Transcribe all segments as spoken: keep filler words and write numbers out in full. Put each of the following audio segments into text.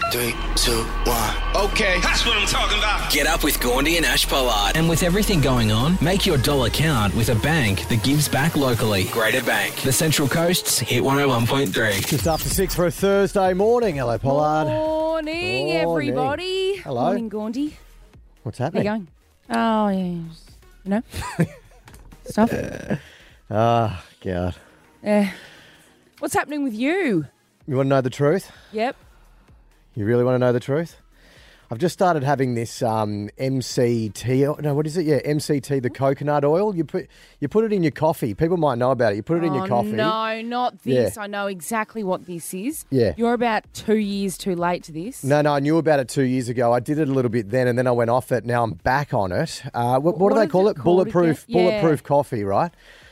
Three, two, one. Okay, that's what I'm talking about. Get up with Gaundy and Ash Pollard. And with everything going on, make your dollar count with a bank that gives back locally. Greater Bank. The Central Coast's Hit one oh one point three. Just after six for a Thursday morning. Hello, Pollard. Morning, Morning. everybody. Hello. Morning, Gaundy. What's How happening? you going? Oh, yeah. just, You know? Stuff. Ah, God. Yeah. What's happening with you? You want to know the truth? Yep. You really want to know the truth? I've just started having this um, M C T. No, what is it? Yeah, M C T, the coconut oil. You put you put it in your coffee. People might know about it. You put it in Oh, your coffee. no, not this. Yeah. I know exactly what this is. Yeah. You're about two years too late to this. No, no, I knew about it two years ago. I did it a little bit then, and then I went off it. Now I'm back on it. Uh, what, what, What do they is call it it? called Bulletproof, again? Yeah. bulletproof coffee, right?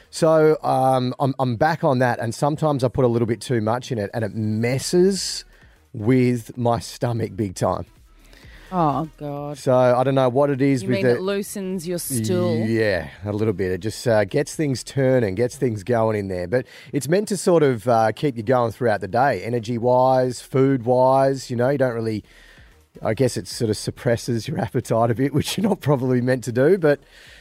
So um, I'm I'm back on that, and sometimes I put a little bit too much in it, and it messes with my stomach big time. Oh, God. So I don't know what it is You with mean it. it loosens your stool? Yeah, a little bit. It just uh, gets things turning, gets things going in there. But it's meant to sort of uh, keep you going throughout the day, energy-wise, food-wise. You know, you don't really... I guess it sort of suppresses your appetite a bit, which you're not probably meant to do, but...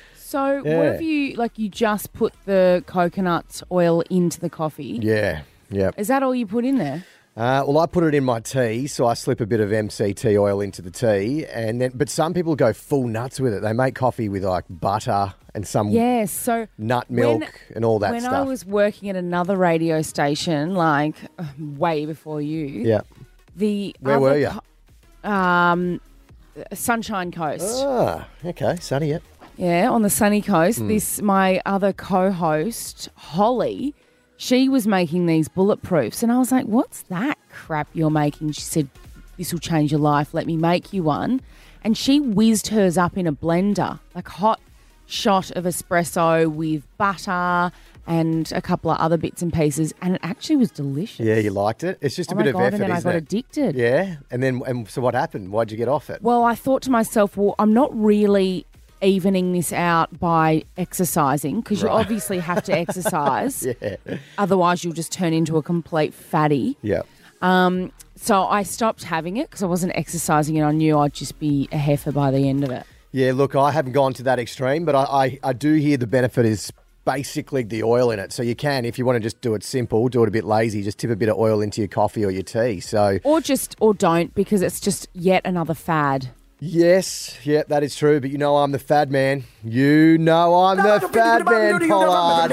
So Yeah. what if you, like, you just put the coconut oil into the coffee? Yeah, yeah. Is that all you put in there? Uh, well, I put it in my tea, so I slip a bit of M C T oil into the tea, and then. But some people go full nuts with it. They make coffee with like butter and some Yes. So nut milk when- and all that when stuff. I was working at another radio station, like uh, way before you, yeah. the Where other were you? co- um, Sunshine Coast. Ah, okay, sunny. Yep. Yeah, on the sunny coast. Hmm. This my other co-host Holly. She was making these bulletproofs, and I was like, "What's that crap you're making?" She said, "This will change your life. Let me make you one." And she whizzed hers up in a blender, like hot shot of espresso with butter and a couple of other bits and pieces, and it actually was delicious. Yeah, you liked it. It's just a Oh bit my of God, effort, and then I isn't got it? addicted. Yeah, and then and so what happened? Why'd you get off it? Well, I thought to myself, well, I'm not really evening this out by exercising because you Right. obviously have to exercise. Yeah. Otherwise, you'll just turn into a complete fatty. Yeah. Um, so I stopped having it because I wasn't exercising and I knew I'd just be a heifer by the end of it. Yeah, look, I haven't gone to that extreme, but I, I, I do hear the benefit is basically the oil in it. So you can, if you want to just do it simple, do it a bit lazy, just tip a bit of oil into your coffee or your tea. So Or just, or don't because it's just yet another fad. yes, yeah, that is true. But you know I'm the fad man. You know I'm the fad man, Pollard.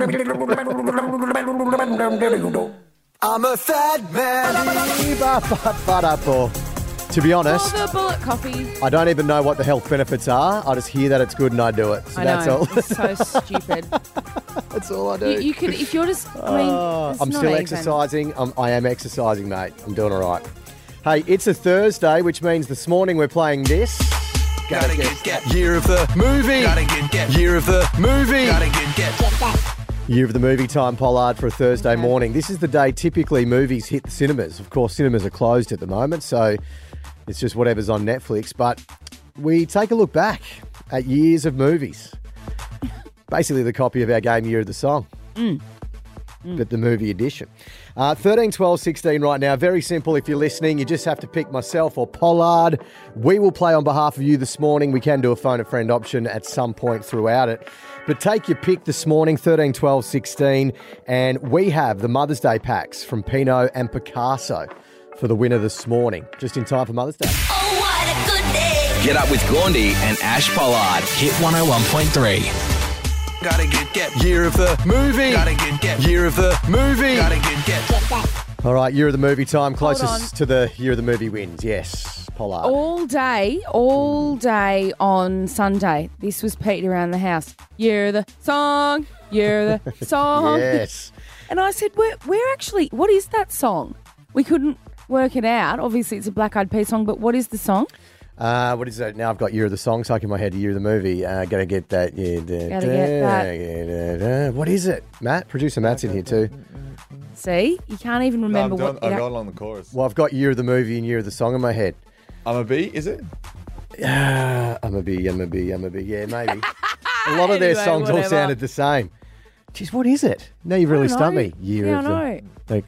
I'm a fad man. To be honest, For the bullet coffee. I don't even know what the health benefits are. I just hear that it's good and I do it. So I that's know. all. It's so stupid. That's all I do. You, you could, if you're just, I mean, Oh, it's I'm not still even. exercising. I'm, I am exercising, mate. I'm doing all right. Hey, it's a Thursday, which means this morning we're playing this. Gotta get, get. Year of the movie. Gotta get, get. Year of the movie. Gotta get, get. Year of the movie time, Pollard, for a Thursday morning. This is the day typically movies hit the cinemas. Of course, cinemas are closed at the moment, so it's just whatever's on Netflix. But we take a look back at years of movies. Basically the copy of our game Year of the Song. Mm. But the movie edition. Uh, thirteen, twelve, sixteen right now. Very simple. If you're listening, you just have to pick myself or Pollard. We will play on behalf of you this morning. We can do a phone a friend option at some point throughout it. But take your pick this morning, thirteen, twelve, sixteen. And we have the Mother's Day packs from Pinot and Picasso for the winner this morning. Just in time for Mother's Day. Oh, what a good day. Get up with Gaundy and Ash Pollard. Hit one oh one point three. Gotta get, get. Year of the movie. Gotta get, get. Year of the movie. Gotta get, get. All right, Year of the Movie time. Hold Closest to the Year of the Movie wins. Yes, Pollard. All day, all day on Sunday. This was Pete around the house. Year of the song, year of the song. Yes. And I said, we're, we're actually, what is that song? We couldn't work it out. Obviously, it's a Black Eyed Peas song, but what is the song? Uh, what is that? Now I've got Year of the Song stuck in my head. Year of the Movie. Uh, gotta get that. Yeah, da, Gotta da, get that. yeah, da, da. What is it, Matt? Producer Matt's in here too. See? You can't even remember no, I'm what... done, it I'm ac- going on the chorus. Well, I've got Year of the Movie and Year of the Song in my head. I'm a bee, is it? Ah, I'm a bee, I'm a bee, I'm a bee. Yeah, maybe. A lot of their Anyway, songs all whatever. sounded the same. Jeez, what is it? Now you've really I don't stumped know. me. Year Yeah, of I the... know. Like,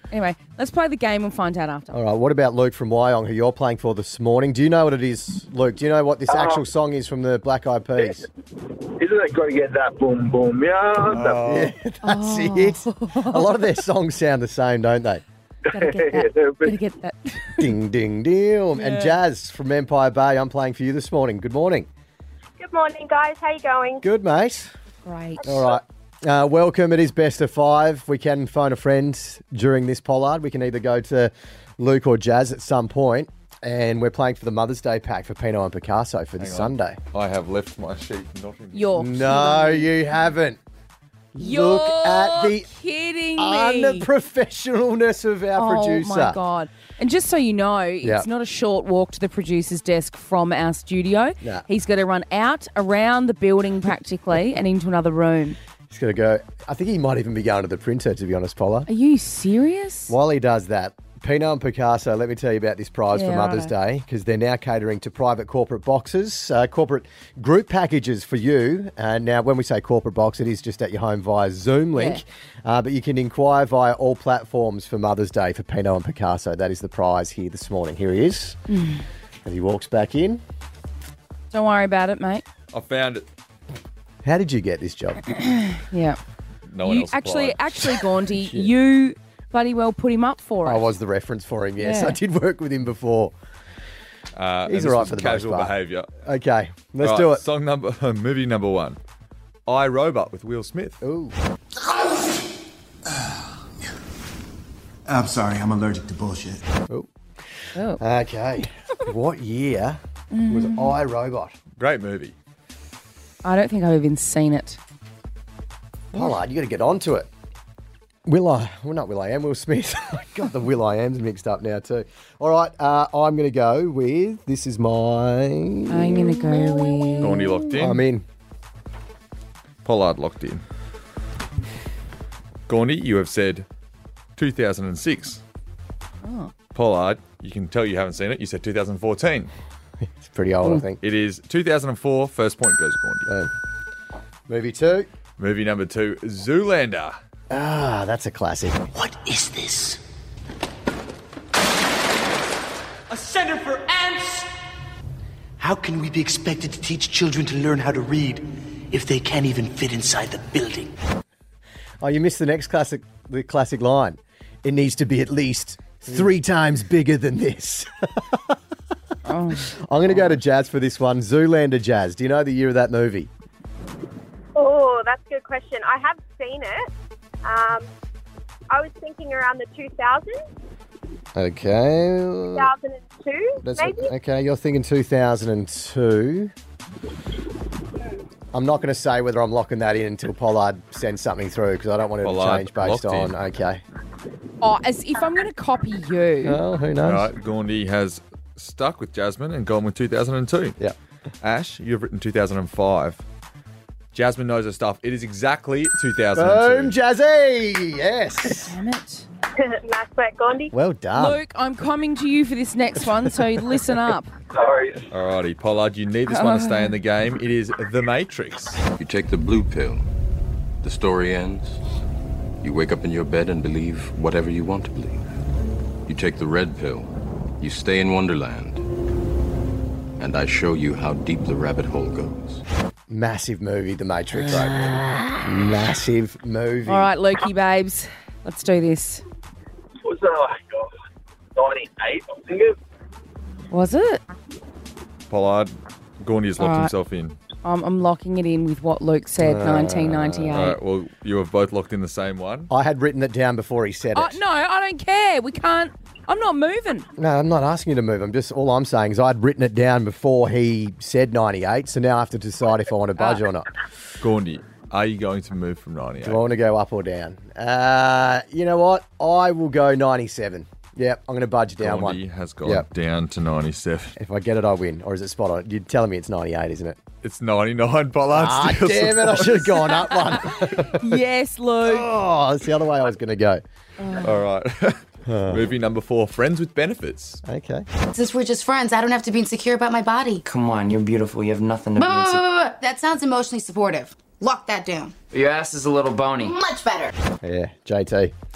Anyway, let's play the game and find out after. All right, what about Luke from Wyong, who you're playing for this morning? Do you know what it is, Luke? Do you know what this actual Uh, song is from the Black Eyed Peas? Isn't it got to get that boom boom? Yeah. Oh, yeah, that's it. A lot of their songs sound the same, don't they? Gotta get that. Gotta get that. Ding, ding, ding. And Jazz from Empire Bay, I'm playing for you this morning. Good morning. Good morning, guys. How you going? Good, mate. Great. All right. Uh, welcome. It is best of five. We can phone a friend during this pollard. We can either go to Luke or Jazz at some point, and we're playing for the Mother's Day pack for Pinot and Picasso for this Sunday. I have left my sheet not in. You're No, you haven't. You're Look at the kidding me. unprofessionalness of our oh producer. my God. And just so you know, it's Yeah. not a short walk to the producer's desk from our studio. Nah. He's got to run out, around the building practically, and into another room. He's got to go. I think he might even be going to the printer, to be honest, Paula. Are you serious? While he does that, Pinot and Picasso, let me tell you about this prize Yeah, for Mother's righto. Day, because they're now catering to private corporate boxes, uh, corporate group packages for you. And now, when we say corporate box, it is just at your home via Zoom link. Uh, but you can inquire via all platforms for Mother's Day for Pinot and Picasso. That is the prize here this morning. Here he is. As he walks back in. Don't worry about it, mate. I found it. How did you get this job? Yeah. No one You else actually, applied. actually, Gaundy, you bloody well put him up for it. I was the reference for him, yes. Yeah. I did work with him before. Uh, He's and this all right was for the casual most part. behaviour. Okay, let's Right, do it. Song number, movie number one, I, Robot with Will Smith. Ooh. I'm sorry, I'm allergic to bullshit. Ooh. Oh. Okay. What year was I, Robot? Great movie. I don't think I've even seen it. Pollard, you got to get onto it. Will I? Well, not Will I Am, Will Smith. I got the Will I Am's mixed up now too. All right, uh, I'm going to go with, this is my... I'm going to go with... Gaundy locked in. I'm in. Pollard locked in. Gaundy, you have said two thousand six. Oh. Pollard, you can tell you haven't seen it. You said two thousand fourteen. It's pretty old, I think. It is two thousand four. First point goes Gaundy. Boom. Movie two. Movie number two, Zoolander. Ah, that's a classic. What is this? A center for ants? How can we be expected to teach children to learn how to read if they can't even fit inside the building? Oh, you missed the next classic, the classic line. It needs to be at least three times bigger than this. Oh. I'm going to go to Jazz for this one. Zoolander, Jazz. Do you know the year of that movie? Oh, that's a good question. I have seen it. Um, I was thinking around the two thousands, Okay. two thousand two, That's maybe? okay, you're thinking two thousand two. I'm not going to say whether I'm locking that in until Pollard sends something through because I don't want it Pollard to change based locked on. in. Okay. Oh, as if I'm going to copy you. Oh, who knows? All right, Gaundy has stuck with Jasmine and gone with two thousand two. Yeah. Ash, you've written two thousand five. Jasmine knows her stuff. It is exactly two thousand Boom, two. Jazzy! Yes. Damn it. Nice work, Gandhi. Well done. Luke, I'm coming to you for this next one, so listen up. Sorry. Alrighty, Pollard, you need this one to stay in the game. It is The Matrix. You take the blue pill. The story ends. You wake up in your bed and believe whatever you want to believe. You take the red pill. You stay in Wonderland. And I show you how deep the rabbit hole goes. Massive movie, The Matrix. Massive movie. All right, Lukey babes, let's do this. Was that like oh, ninety-eight, I'm thinking? Was it? Pollard, Gaundy has locked Alright. himself in. I'm, I'm locking it in with what Luke said, nineteen ninety-eight. Alright, well, you have both locked in the same one. I had written it down before he said Oh, it. no, I don't care. We can't. I'm not moving. No, I'm not asking you to move. I'm just, all I'm saying is I'd written it down before he said ninety-eight, so now I have to decide if I want to budge or not. Gaundy, are you going to move from ninety-eight? Do I want to go up or down? Uh, you know what? I will go ninety-seven. Yep, I'm going to budge down Gaundy one. has gone Yep. down to ninety-seven. If I get it, I win. Or is it spot on? You're telling me it's ninety-eight, isn't it? It's ninety-nine, Pollard. Ah, Still damn it. I should have gone up one. Yes, Luke. Oh, that's the other way I was going to go. All right. Movie number four, Friends with Benefits. Okay. Since we're just friends, I don't have to be insecure about my body. Come on, you're beautiful. You have nothing to Blah, be blah, insecure. blah, blah. That sounds emotionally supportive. Lock that down. Your ass is a little bony. Much better. Yeah, J T.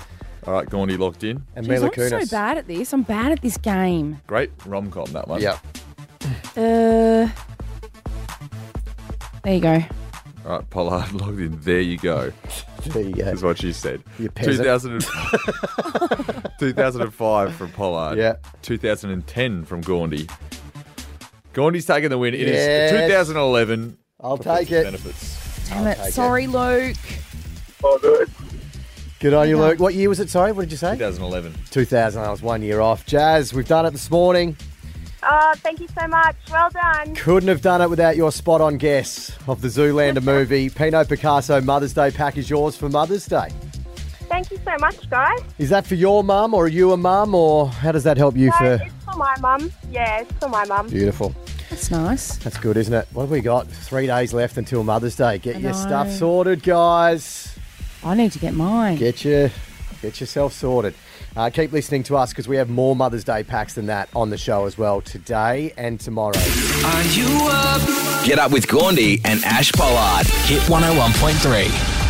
All right, Gaundi locked in. And Jeez, Mila I'm Kunis. so bad at this. I'm bad at this game. Great rom-com, that one. Yeah. Uh, there you go. All right, Pollard logged in. There you go. There you go. Is what she said. You peasant. two thousand two thousand five from Pollard. Yeah. two thousand ten from Gaundi. Gaundi's taking the win. It Yes. is two thousand eleven. I'll for take Friends with it. Benefits. Damn I'll it. take Sorry, Luke. Oh, good. Good on you, Luke. What year was it? Sorry, what did you say? twenty eleven. two thousand. I was one year off. Jazz, we've done it this morning. Oh, thank you so much. Well done. Couldn't have done it without your spot-on guess of the Zoolander movie. Pinot Picasso Mother's Day pack is yours for Mother's Day. Thank you so much, guys. Is that for your mum, or are you a mum, or how does that help you No, for... it's for my mum. Yeah, it's for my mum. Beautiful. That's nice. That's good, isn't it? What have we got? Three days left until Mother's Day. Get I your know. stuff sorted, guys. I need to get mine. Get your, get yourself sorted. Uh, keep listening to us because we have more Mother's Day packs than that on the show as well today and tomorrow. Are you up? Get up with Gaundi and Ash Pollard. Hit one oh one point three.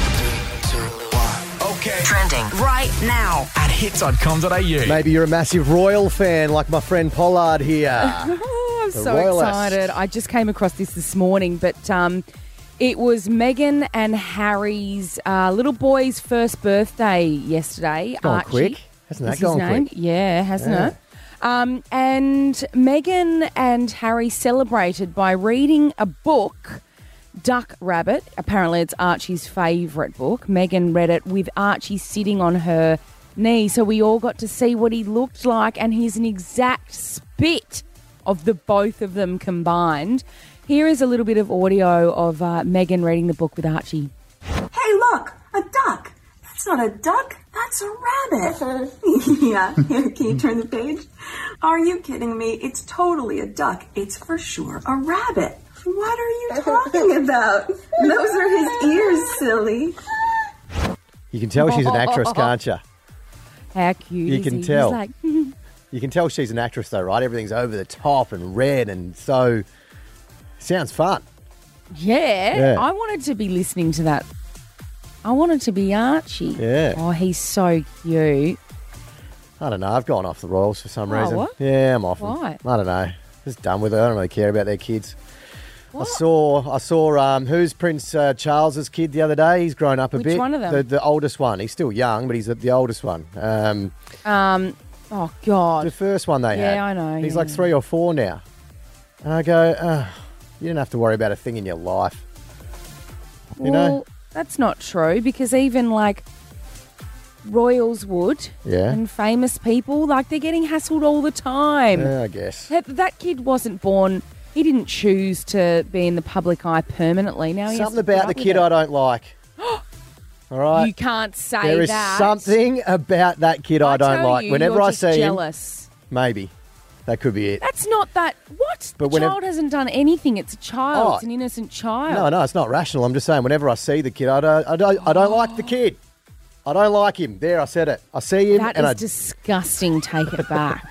Okay. Trending right now. At hit dot com dot a u. Maybe you're a massive Royal fan like my friend Pollard here. Oh, I'm The so Royalist. excited. I just came across this this morning, but um, it was Meghan and Harry's uh, little boy's first birthday yesterday. Gone Archie quick. Hasn't that is his gone name. quick? Yeah, hasn't Yeah. it? Um, and Meghan and Harry celebrated by reading a book, Duck Rabbit. Apparently it's Archie's favourite book. Meghan read it with Archie sitting on her knee, so we all got to see what he looked like, and he's an exact spit of the both of them combined. Here is a little bit of audio of uh, Meghan reading the book with Archie. Hey, look, a duck. That's not a duck. That's a rabbit. Yeah, here, can you turn the page? Are you kidding me? It's totally a duck. It's for sure a rabbit. What are you talking about? Those are his ears, silly. You can tell she's an actress, can't you? How cute You is can he? He's tell. like, You can tell she's an actress though, right? Everything's over the top and red and so... Sounds fun. yeah, Yeah. I wanted to be listening to that. I wanted to be Archie. Yeah. Oh, he's so cute. I don't know. I've gone off the Royals for some Oh, reason. what? Yeah, I'm off Why? them. I don't know. Just done with it. I don't really care about their kids. I saw, I saw. Um, who's Prince uh, Charles's kid the other day? He's grown up a Which bit. one of them? The, the oldest one. He's still young, but he's the, the oldest one. Um, Um, oh, God. the first one they Yeah, had. I know, He's yeah. like three or four now. And I go, oh, you don't have to worry about a thing in your life. You well, know? that's not true because even like royals would Yeah. and famous people, like they're getting hassled all the time. Yeah, I guess. That, that kid wasn't born, he didn't choose to be in the public eye permanently. Now he has Something to put about up the with kid it. I don't like. All right. You can't say There is that. something about that kid I, don't tell like. you, Whenever you're I just see jealous. him, maybe that could be it. That's not that. What? But the whenever- child hasn't done anything. It's a child. Oh. It's an innocent child. No, no, it's not rational. I'm just saying. Whenever I see the kid, I don't, I don't, I don't like the kid. I don't like him. There, I said it. I see him That and is I, disgusting. Take it back.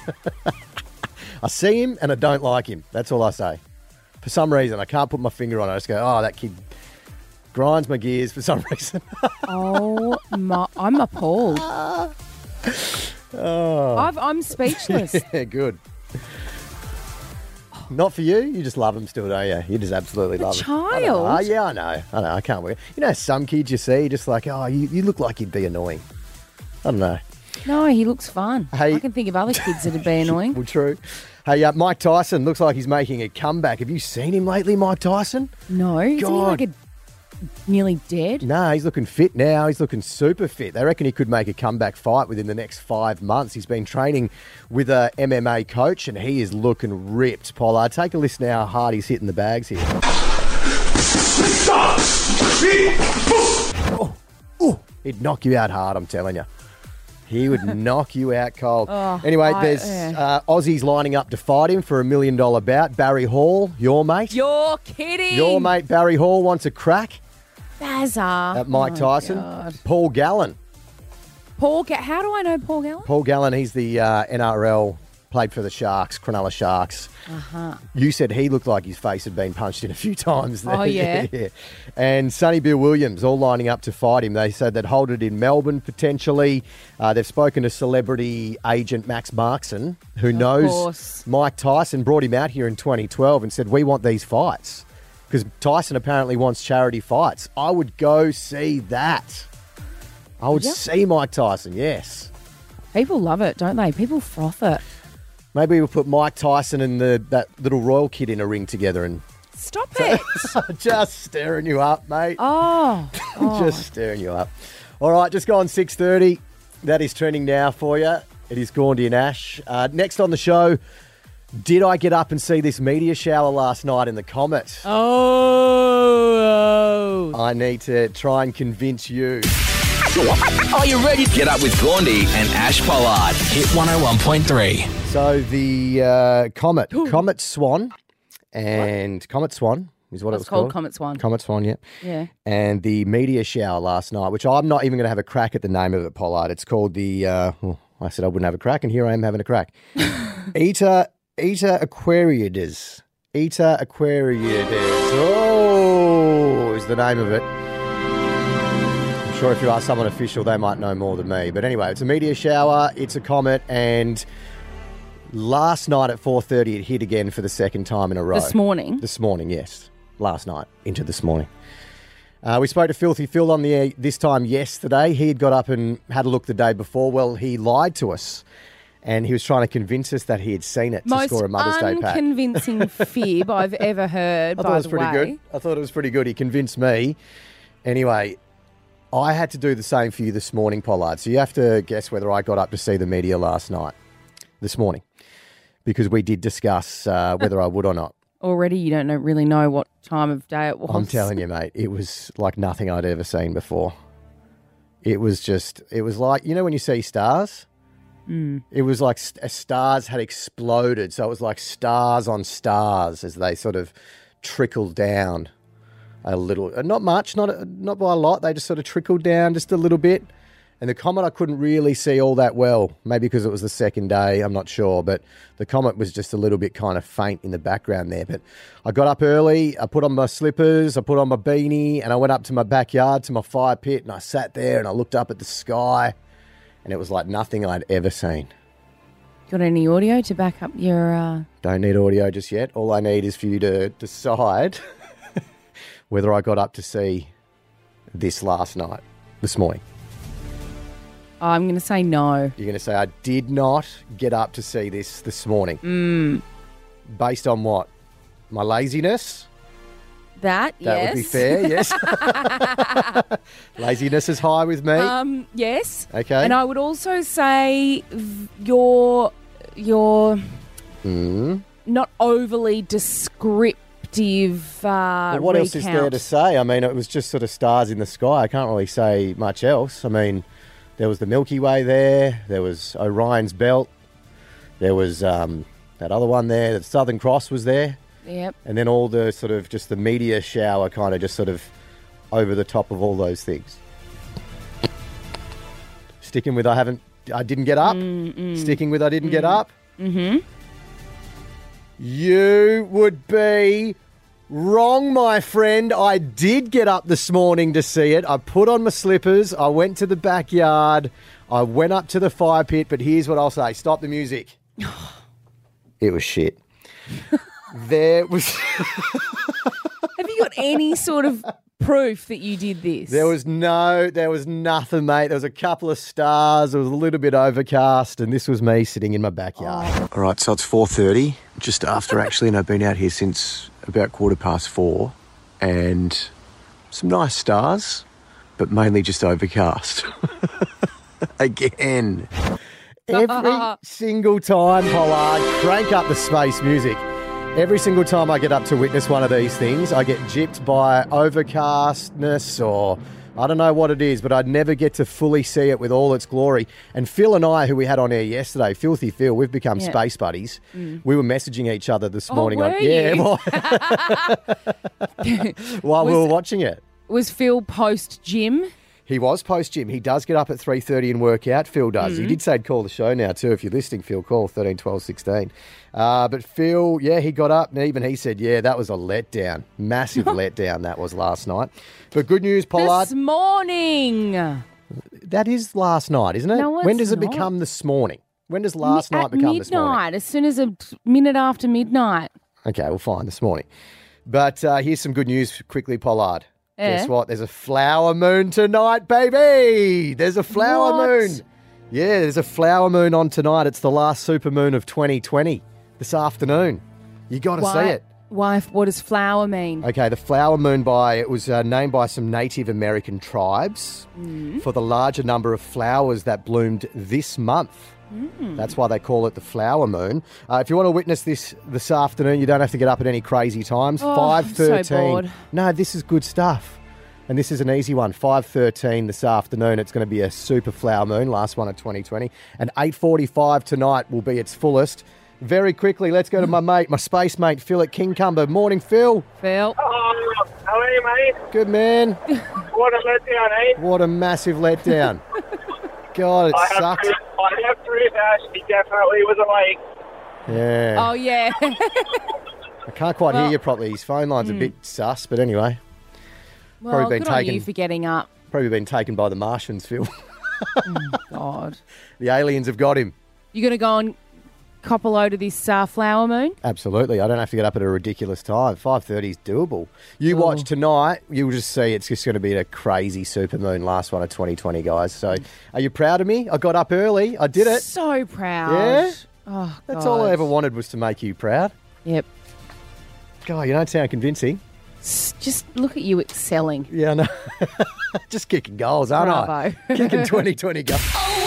I see him and I don't like him. That's all I say. For some reason, I can't put my finger on it. I just go, oh, that kid grinds my gears for some reason. Oh my! I'm appalled. oh, I've, I'm speechless. yeah, good. Not for you. You just love him still, don't you? You just absolutely The love him. child? Oh, yeah, I know. I know. I can't wait. You know, some kids you see, just like, oh, you, you look like you'd be annoying. I don't know. No, he looks fun. Hey- I can think of other kids that'd be annoying. Well, true. Hey, uh, Mike Tyson looks like he's making a comeback. Have you seen him lately, Mike Tyson? No, isn't he God. like a nearly dead? No, he's looking fit now. He's looking super fit. They reckon he could make a comeback fight within the next five months. He's been training with a M M A coach, and he is looking ripped. Pollard, take a listen to how hard he's hitting the bags here. Oh, oh, he'd knock you out hard, I'm telling you. He would knock you out cold. Oh, anyway, I- there's yeah. uh, Aussies lining up to fight him for a million dollar bout. Barry Hall, your mate. You're kidding. Your mate Barry Hall wants a crack Bazar. at Mike Oh, Tyson. God. Paul Gallen. Paul, Ga- how do I know Paul Gallen? Paul Gallen, he's the uh, N R L played for the Sharks, Cronulla Sharks. Uh-huh. You said he looked like his face had been punched in a few times. There. Oh, yeah. yeah. And Sonny Bill Williams all lining up to fight him. They said they'd hold it in Melbourne potentially. Uh, they've spoken to celebrity agent Max Markson, who Of knows course. Mike Tyson, brought him out here in twenty twelve and said, we want these fights. Because Tyson apparently wants charity fights. I would go see that. I would Yeah. see Mike Tyson, yes. People love it, don't they? People froth it. Maybe we'll put Mike Tyson and the that little royal kid in a ring together and Stop it. just stirring you up, mate. Oh. oh. Just stirring you up. All right, just gone six thirty. That is trending now for you. It is Gaundy and Ash. Uh, next on the show, did I get up and see this meteor shower last night in the Comet? Oh. I need to try and convince you. Are you ready? Get up with Gaundy and Ash Pollard. Hit one oh one point three. So the uh, Comet, Comet Swan, and Comet Swan is what Oh, it it's was called called. Comet Swan. Comet Swan, yeah. Yeah. And the meteor shower last night, which I'm not even going to have a crack at the name of it, Pollard. It's called the, uh, well, I said I wouldn't have a crack, and here I am having a crack. Eta, Eta Aquariides. Eta Aquariides. Oh, is the name of it. I'm sure if you ask someone official, they might know more than me. But anyway, it's a meteor shower, it's a comet, and last night at four thirty, it hit again for the second time in a row. This morning? This morning, yes. Last night, into this morning. Uh, we spoke to Filthy Phil on the air this time yesterday. He had got up and had a look the day before. Well, he lied to us, and he was trying to convince us that he had seen it to Most score a Mother's Day pack. unconvincing fib I've ever heard, I by thought it was the pretty way. good. I thought it was pretty good. He convinced me. Anyway, I had to do the same for you this morning, Pollard. So you have to guess whether I got up to see the meteor last night, this morning, because we did discuss uh, whether I would or not. Already you don't know, really know what time of day it was. I'm telling you, mate, it was like nothing I'd ever seen before. It was just, it was like, you know when you see stars? Mm. It was like st- stars had exploded. So it was like stars on stars as they sort of trickled down a little. uh, Not much, not a, not by a lot. They just sort of trickled down just a little bit. And the comet I couldn't really see all that well, maybe because it was the second day, I'm not sure. But the comet was just a little bit kind of faint in the background there. But I got up early, I put on my slippers, I put on my beanie, and I went up to my backyard, to my fire pit, and I sat there and I looked up at the sky, and it was like nothing I'd ever seen. Got any audio to back up your... Uh... Don't need audio just yet. All I need is for you to decide whether I got up to see this last night, this morning. I'm going to say no. You're going to say, I did not get up to see this this morning. Mm. Based on what? My laziness? That, That yes. would be fair, yes. Laziness is high with me. Um, yes. Okay. And I would also say v- your, your Mm. not overly descriptive uh, Well, what else is recount. there to say? I mean, it was just sort of stars in the sky. I can't really say much else. I mean, there was the Milky Way there. There was Orion's Belt. There was um, that other one there. The Southern Cross was there. Yep. And then all the sort of just the meteor shower kind of just sort of over the top of all those things. Sticking with I haven't, I didn't get up. Mm, mm. Sticking with I didn't get Mm. up. Mm-hmm. You would be wrong, my friend. I did get up this morning to see it. I put on my slippers. I went to the backyard. I went up to the fire pit. But here's what I'll say. Stop the music. It was shit. There was... Have you got any sort of proof that you did this? There was no, there was nothing, mate. There was a couple of stars. It was a little bit overcast, and this was me sitting in my backyard. Oh. All right, so it's four thirty, just after actually, and I've been out here since about quarter past four, and some nice stars, but mainly just overcast. Again. Every single time, Pollard, crank up the space music. Every single time I get up to witness one of these things, I get gypped by overcastness or I don't know what it is, but I'd never get to fully see it with all its glory. And Phil and I, who we had on air yesterday, Filthy Phil, we've become Yeah. space buddies. Mm. We were messaging each other this Oh, morning. were on, yeah, you? while, while we Was- were watching it. Was Phil post gym? He was post-gym. He does get up at three thirty and work out. Phil does. Mm-hmm. He did say he'd call the show now too. If you're listening, Phil, call thirteen twelve sixteen. Uh, but Phil, yeah, he got up and even he said, yeah, that was a letdown. Massive letdown that was last night. But good news, Pollard. This morning. That is last night, isn't it? No, when it's does it not. become this morning? When does last Mi- night at become midnight, this morning? as soon as a t- minute after midnight. Okay, well, fine, this morning. But uh, here's some good news quickly, Pollard. Yeah. Guess what? There's a flower moon tonight, baby. There's a flower What? moon. Yeah, there's a flower moon on tonight. It's the last super moon of twenty twenty this afternoon. You got to Why, see it. Why? What does flower mean? Okay, the flower moon by it was uh, named by some Native American tribes Mm. for the larger number of flowers that bloomed this month. Mm. That's why they call it the flower moon. Uh, if you want to witness this this afternoon, you don't have to get up at any crazy times. Oh, five I'm so thirteen. bored. No, this is good stuff. And this is an easy one. five thirteen this afternoon. It's going to be a super flower moon, last one of twenty twenty. And eight forty-five tonight will be its fullest. Very quickly, let's go to my mate, my space mate, Phil at Kingcumber. Morning, Phil. Phil. Oh, how are you, mate? Good man. What a letdown, eh? What a massive letdown. God, it I have, sucks. proof, I have proof, Ash. He definitely was awake. Yeah. Oh, yeah. I can't quite Well- hear you properly. His phone line's a bit sus, but anyway. well, Probably been good on taken- you for getting up. Probably been taken by the Martians, Phil. God. The aliens have got him. You going to go and cop a load of this uh, flower moon? Absolutely. I don't have to get up at a ridiculous time. five thirty is doable. You Oh. watch tonight, you'll just see it's just going to be a crazy supermoon, last one of twenty twenty, guys. So are you proud of me? I got up early. I did it. So proud. Yeah? Oh, That's God. all I ever wanted was to make you proud. Yep. God, you don't sound convincing. S- Just look at you excelling. Yeah, I know. Just kicking goals, aren't Bravo. I? Kicking twenty twenty goals.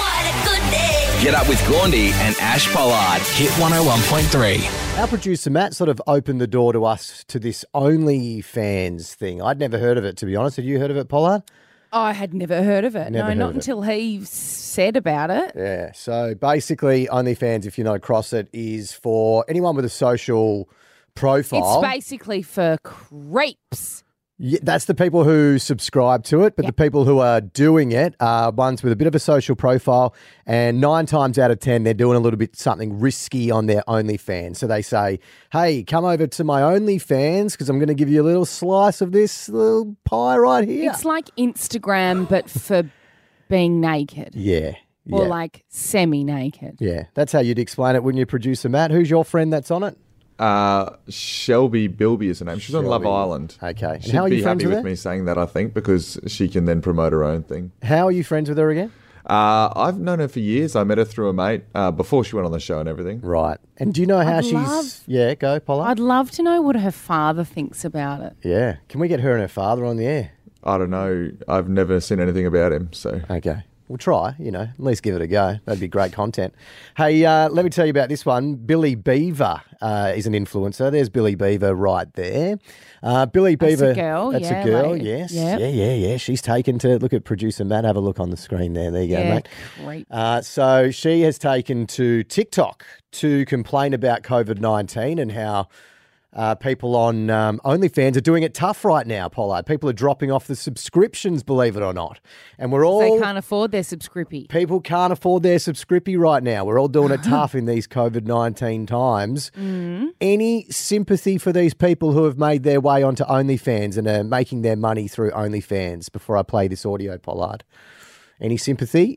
Get up with Gaundy and Ash Pollard. Hit one oh one point three. Our producer Matt sort of opened the door to us to this OnlyFans thing. I'd never heard of it, to be honest. Had you heard of it, Pollard? I had never heard of it. Never no, heard not of it. until he said about it. Yeah. So basically, OnlyFans, if you're not across it, is for anyone with a social profile. It's basically for creeps. Yeah, that's the people who subscribe to it, but the people who are doing it are ones with a bit of a social profile, and nine times out of ten, they're doing a little bit something risky on their OnlyFans. So they say, hey, come over to my OnlyFans because I'm going to give you a little slice of this little pie right here. It's like Instagram, but for being naked. yeah. Or yeah. like semi-naked. Yeah. That's how you'd explain it, wouldn't you, producer Matt? Who's your friend that's on it? Uh, Shelby Bilby is her name. She's on Love Shelby. Island. Okay. And She'd how are you be friends happy with with her? me saying that, I think, because she can then promote her own thing. How are you friends with her again? Uh, I've known her for years. I met her through a mate uh, before she went on the show and everything. Right. And do you know how I'd she's... love- Yeah, go, Paula. I'd love to know what her father thinks about it. Yeah. Can we get her and her father on the air? I don't know. I've never seen anything about him, so... Okay. We'll try, you know, at least give it a go. That'd be great content. Hey, uh, let me tell you about this one. Billy Beaver uh, is an influencer. There's Billy Beaver right there. Uh, Billy That's Beaver. a girl, That's yeah, a girl, like- yes. yep. Yeah, yeah, yeah. She's taken to, look at producer Matt, have a look on the screen there. There you go, Yeah, mate. great. Uh, so she has taken to TikTok to complain about COVID nineteen and how uh, people on um, OnlyFans are doing it tough right now, Pollard. People are dropping off the subscriptions, believe it or not. And we're all... They can't afford their subscripy. People can't afford their subscripy right now. We're all doing it tough in these COVID nineteen times. Mm. Any sympathy for these people who have made their way onto OnlyFans and are making their money through OnlyFans before I play this audio, Pollard? Any sympathy?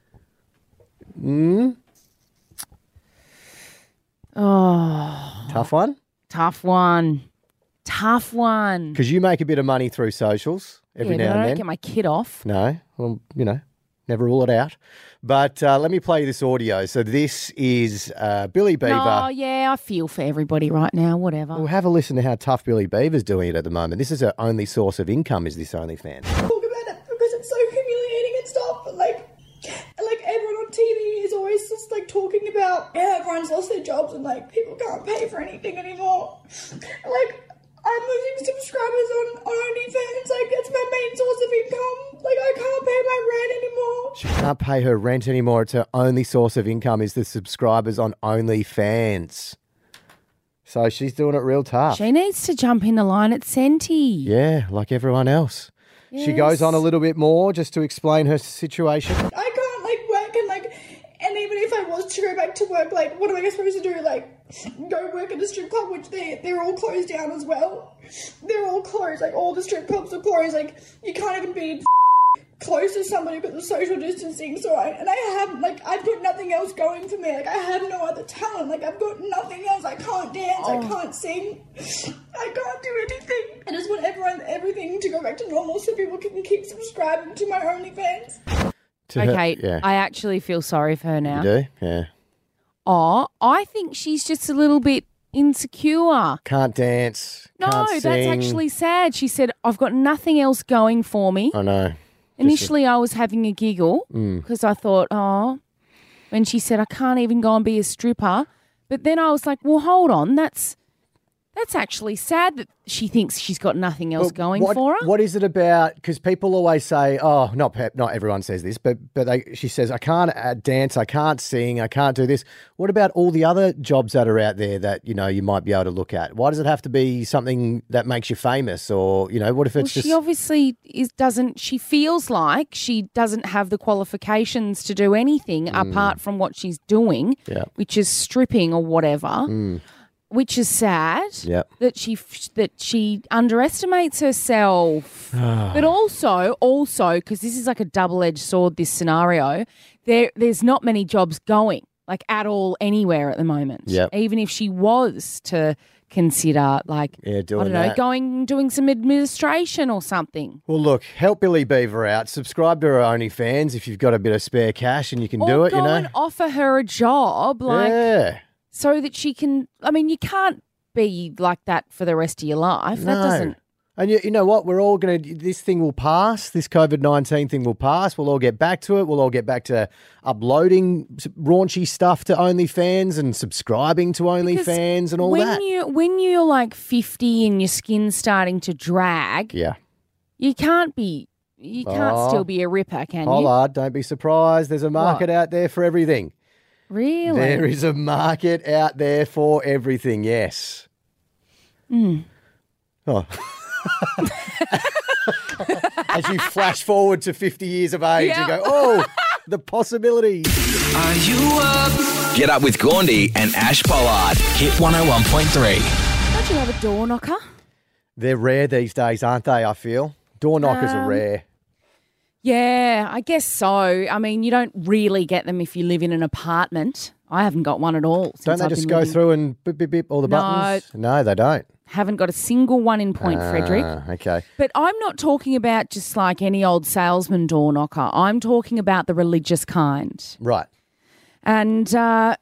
Mm? Oh, Tough one? tough one. Tough one. Because you make a bit of money through socials every yeah, but now I and don't then. get my kid off. No, well, you know, never rule it out. But uh, let me play you this audio. So this is uh, Billy Beaver. Oh, yeah, I feel for everybody right now, whatever. Well, have a listen to how tough Billy Beaver's doing it at the moment. This is her only source of income, is this OnlyFans. Talk about it because it's so humiliating and stuff. But like, like everyone on T V is always just like talking about, yeah, everyone's lost their jobs and like people can't pay for anything anymore. Like, I'm losing subscribers on, on OnlyFans. Like, it's my main source of income. Like, I can't pay my rent anymore. She can't pay her rent anymore. It's her only source of income is the subscribers on OnlyFans. So she's doing it real tough. She needs to jump in the line at Senti. Yeah, like everyone else. She goes on a little bit more just to explain her situation. I can't like work and like, and even if I was to go back to work, like, what am I supposed to do? Like, go work at a strip club, which they they're all closed down as well. They're all closed. Like, all the strip clubs are closed. Like, you can't even be close to somebody because of social distancing. So I and I have like I've got nothing else going for me. Like, I have no other talent. Like, I've got nothing else. I can't dance. Oh. I can't sing. I can't do anything. I just want everyone everything to go back to normal so people can keep subscribing to my OnlyFans. To her- Okay, yeah. I actually feel sorry for her now. You do? Yeah. Oh, I think she's just a little bit insecure. Can't dance. No, can't that's sing. actually sad. She said, I've got nothing else going for me. I know. Initially, I was having a giggle Mm. because I thought, oh, when she said, I can't even go and be a stripper. But then I was like, well, hold on. That's that's actually sad that she thinks she's got nothing else But going what, for her. What is it about? Because people always say, "Oh, not Pep, not everyone says this, but but they, she says I can't uh, dance, I can't sing, I can't do this." What about all the other jobs that are out there that you know you might be able to look at? Why does it have to be something that makes you famous, or you know, what if Well, it's just she obviously is, doesn't, she feels like she doesn't have the qualifications to do anything Mm. apart from what she's doing, Yeah. which is stripping or whatever. Mm. Which is sad. Yep. That she that she underestimates herself, but also also because this is like a double edged sword. This scenario, there there's not many jobs going like at all anywhere at the moment. Yep. Even if she was to consider like Yeah, I doing don't know that. going doing some administration or something. Well, look, help Billy Beaver out. Subscribe to her OnlyFans if you've got a bit of spare cash and you can or do it. go You know, and offer her a job like yeah. so that she can. I mean, you can't be like that for the rest of your life. That No. doesn't. And you, you know what? We're all going to, this thing will pass. This COVID nineteen thing will pass. We'll all get back to it. We'll all get back to uploading s- raunchy stuff to OnlyFans and subscribing to OnlyFans and all when that. you when you're like fifty and your skin's starting to drag, Yeah. you can't be you can't Oh. still be a ripper, can you? Pollard, don't be surprised. There's a market out there for everything. Really? There is a market out there for everything, yes. Mm. Oh. As you flash forward to fifty years of age and go, oh, the possibilities. Are you up? Get up with Gaundy and Ash Pollard. Hit one oh one point three. Don't you have a door knocker? They're rare these days, aren't they, I feel? Door knockers are Um, rare. Yeah, I guess so. I mean, you don't really get them if you live in an apartment. I haven't got one at all. Since Don't they I've just been go living- through and bip, bip, bip all the No. buttons? No, they don't. Haven't got a single one in Point Frederick. Ah, okay. But I'm not talking about just like any old salesman door knocker. I'm talking about the religious kind. Right. And uh,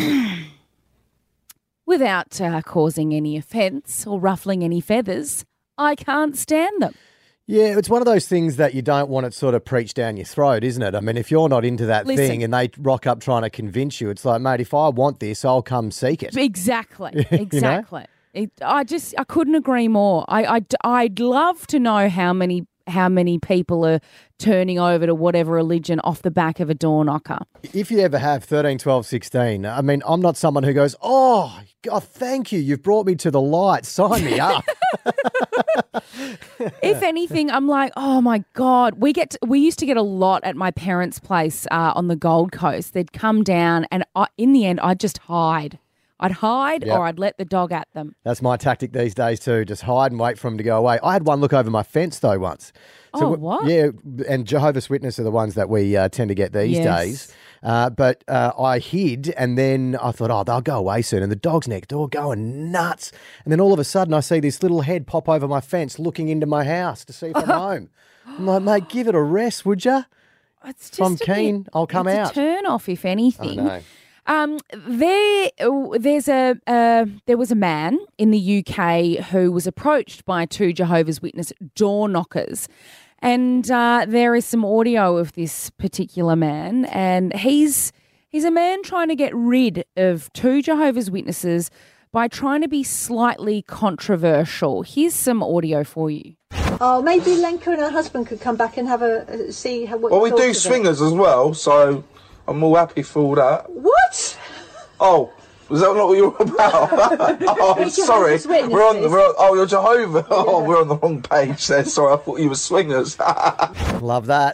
without uh, causing any offence or ruffling any feathers, I can't stand them. Yeah, it's one of those things that you don't want it sort of preached down your throat, isn't it? I mean, if you're not into that Listen. thing and they rock up trying to convince you, it's like, mate, if I want this, I'll come seek it. Exactly. You know? Exactly. It, I just I couldn't agree more. I, I I'd love to know how many how many people are turning over to whatever religion off the back of a door knocker. If you ever have thirteen, twelve, sixteen, I mean, I'm not someone who goes, oh, God, thank you. You've brought me to the light. Sign me up. If anything, I'm like, oh my God. We get to, we used to get a lot at my parents' place uh, on the Gold Coast. They'd come down and I, in the end, I'd just hide. I'd hide Yep. or I'd let the dog at them. That's my tactic these days too. Just hide and wait for them to go away. I had one look over my fence though once. Oh, w- what? Yeah, and Jehovah's Witness are the ones that we uh, tend to get these Yes. days. Uh, but uh, I hid and then I thought, oh, they'll go away soon. And the dog's next door going nuts. And then all of a sudden I see this little head pop over my fence looking into my house to see if I'm home. I'm like, mate, give it a rest, would you? It's If I'm just a keen, bit- I'll come it's out. a turn off, if anything. I know. Um, there, there's a uh, there was a man in the U K who was approached by two Jehovah's Witness door knockers, and uh, there is some audio of this particular man, and he's he's a man trying to get rid of two Jehovah's Witnesses by trying to be slightly controversial. Here's some audio for you. Oh, maybe Lenka and her husband could come back and have a uh, see how what. Well, you we thought do of it. swingers as well, so I'm all happy for all that. What? Oh, Was that not what you were about? Oh, I'm sorry. We're on, we're on. Oh, you're Jehovah. Oh, we're on the wrong page there. Sorry, I thought you were swingers. Love that.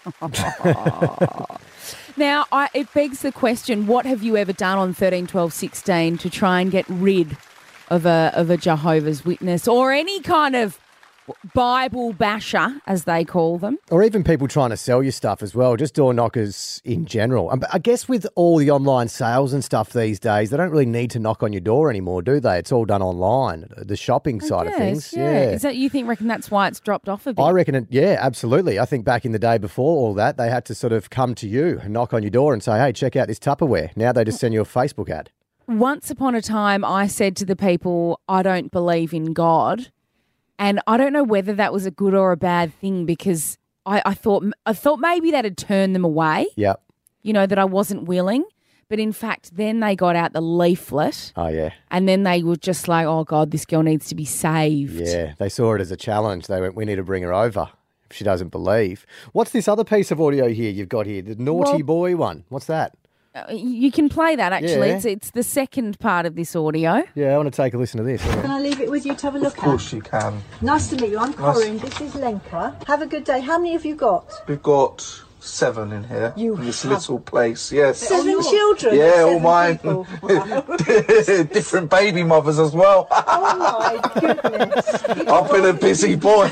Now, I, it begs the question, what have you ever done on thirteen, twelve, sixteen to try and get rid of a of a Jehovah's Witness or any kind of Bible basher, as they call them? Or even people trying to sell you stuff as well, just door knockers in general. I guess with all the online sales and stuff these days, they don't really need to knock on your door anymore, do they? It's all done online, the shopping side I of guess, things. Yeah. Yeah. Is that you think reckon that's why it's dropped off a bit? I reckon it, yeah, absolutely. I think back in the day before all that, they had to sort of come to you and knock on your door and say, hey, check out this Tupperware. Now they just send you a Facebook ad. Once upon a time, I said to the people, I don't believe in God. And I don't know whether that was a good or a bad thing because I, I thought I thought maybe that had turned them away. Yep. You know, that I wasn't willing. But in fact, then they got out the leaflet. Oh, yeah. And then they were just like, oh, God, this girl needs to be saved. Yeah, they saw it as a challenge. They went, we need to bring her over if she doesn't believe. What's this other piece of audio here you've got here? The naughty Well- boy one. What's that? Uh, you can play that, actually. Yeah. It's, it's the second part of this audio. Yeah, I want to take a listen to this. Can I leave it with you to have a look Of course you can. at? Nice to meet you. I'm Nice. Corinne. This is Lenka. Have a good day. How many have you got? We've got seven in here. You in this have- little place. Yes. Seven children? Yeah, all Seven mine. people. Different baby mothers as well. Oh my goodness. I've been a busy boy.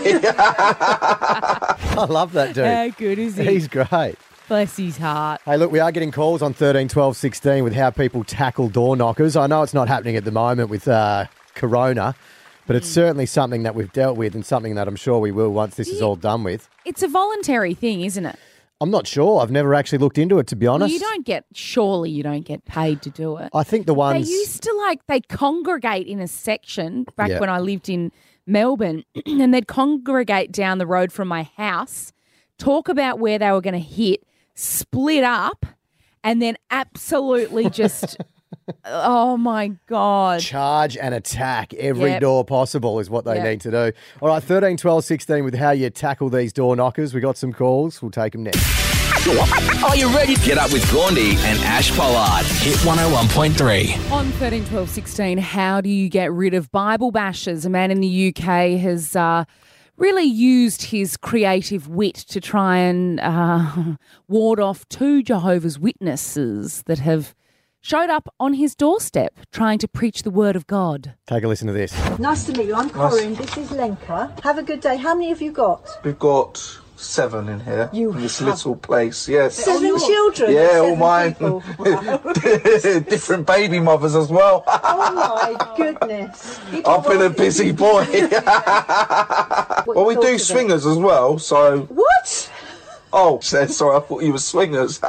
I love that dude. How good is he? He's great. Bless his heart. Hey, look, we are getting calls on thirteen, twelve, sixteen with how people tackle door knockers. I know it's not happening at the moment with uh, Corona, but it's certainly something that we've dealt with and something that I'm sure we will once this is all done with. It's a voluntary thing, isn't it? I'm not sure. I've never actually looked into it, to be Well, honest. you don't get, surely you don't get paid to do it. I think the ones... They used to like, they congregate in a section back Yeah. when I lived in Melbourne, and they'd congregate down the road from my house, talk about where they were going to hit, split up, and then absolutely just, oh my God. Charge and attack every Yep. door possible is what they Yep. need to do. All right, thirteen, twelve, sixteen with how you tackle these door knockers. We got some calls. We'll take them next. Are you ready? Get up with Gaundy and Ash Pollard. Hit one oh one point three. On thirteen, twelve, sixteen, how do you get rid of Bible bashers? A man in the U K has uh, really used his creative wit to try and uh, ward off two Jehovah's Witnesses that have showed up on his doorstep trying to preach the word of God. Take a listen to this. Nice to meet you. I'm Corinne. This is Lenka. Have a good day. How many have you got? We've got seven in here. You in this have- little place. Yes. Seven children? Yeah, all Seven mine. people. Different baby mothers as well. Oh my goodness. I've been a busy boy. Well, we do swingers as well, so... What? Oh, sorry, I thought you were swingers.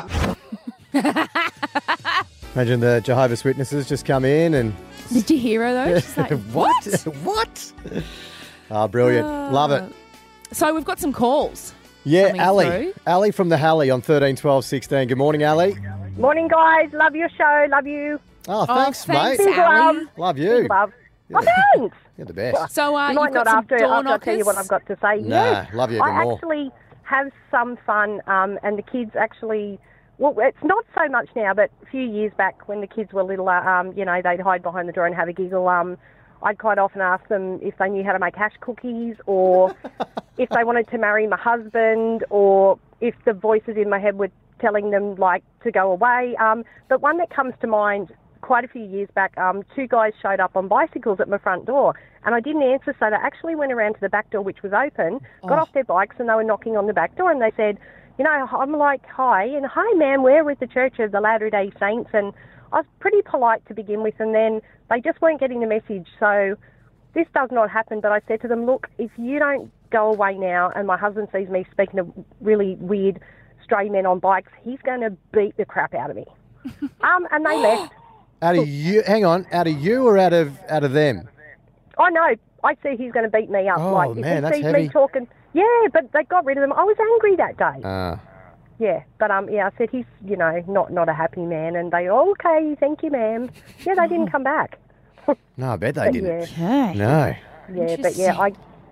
Imagine the Jehovah's Witnesses just come in and... Did you hear her though? She's like, what? What? Oh, brilliant. Love it. So we've got some calls. Yeah, coming Ali. through. Ali from the Halley on thirteen, twelve, sixteen. Good morning, Ali. Morning, guys. Love your show. Love you. Oh, thanks, thanks, mate. Big Ali. love. Love you. Big love. You're Oh, the, thanks. you're the best. So uh, You might you've got not some after, door after I tell you what knockers? I've got to say. Nah, Yes. love you I even more. actually have some fun, um, and the kids actually... Well, it's not so much now, but a few years back when the kids were little, uh, um, you know, they'd hide behind the door and have a giggle. Um, I'd quite often ask them if they knew how to make hash cookies or if they wanted to marry my husband or if the voices in my head were telling them, like, to go away. Um, but one that comes to mind quite a few years back, um, two guys showed up on bicycles at my front door and I didn't answer, so they actually went around to the back door, which was open, got Oh. off their bikes and they were knocking on the back door and they said, you know, I'm like, hi, and hi, ma'am, we're with the Church of the Latter-day Saints, and I was pretty polite to begin with, and then they just weren't getting the message, so this does not happen, but I said to them, look, if you don't go away now, and my husband sees me speaking to really weird stray men on bikes, he's going to beat the crap out of me. um, and they left. Out of you, hang on, out of you or out of out of them? Oh, no, I see he's going to beat me up. Oh, like, if man, he that's sees heavy. me talking, yeah, but they got rid of them. I was angry that day. Ah. Yeah, but um, yeah, I said he's, you know, not not a happy man, and they, oh, okay, thank you, ma'am. Yeah, they didn't come back. No, I bet they But didn't. Okay. No. Yeah, but yeah, I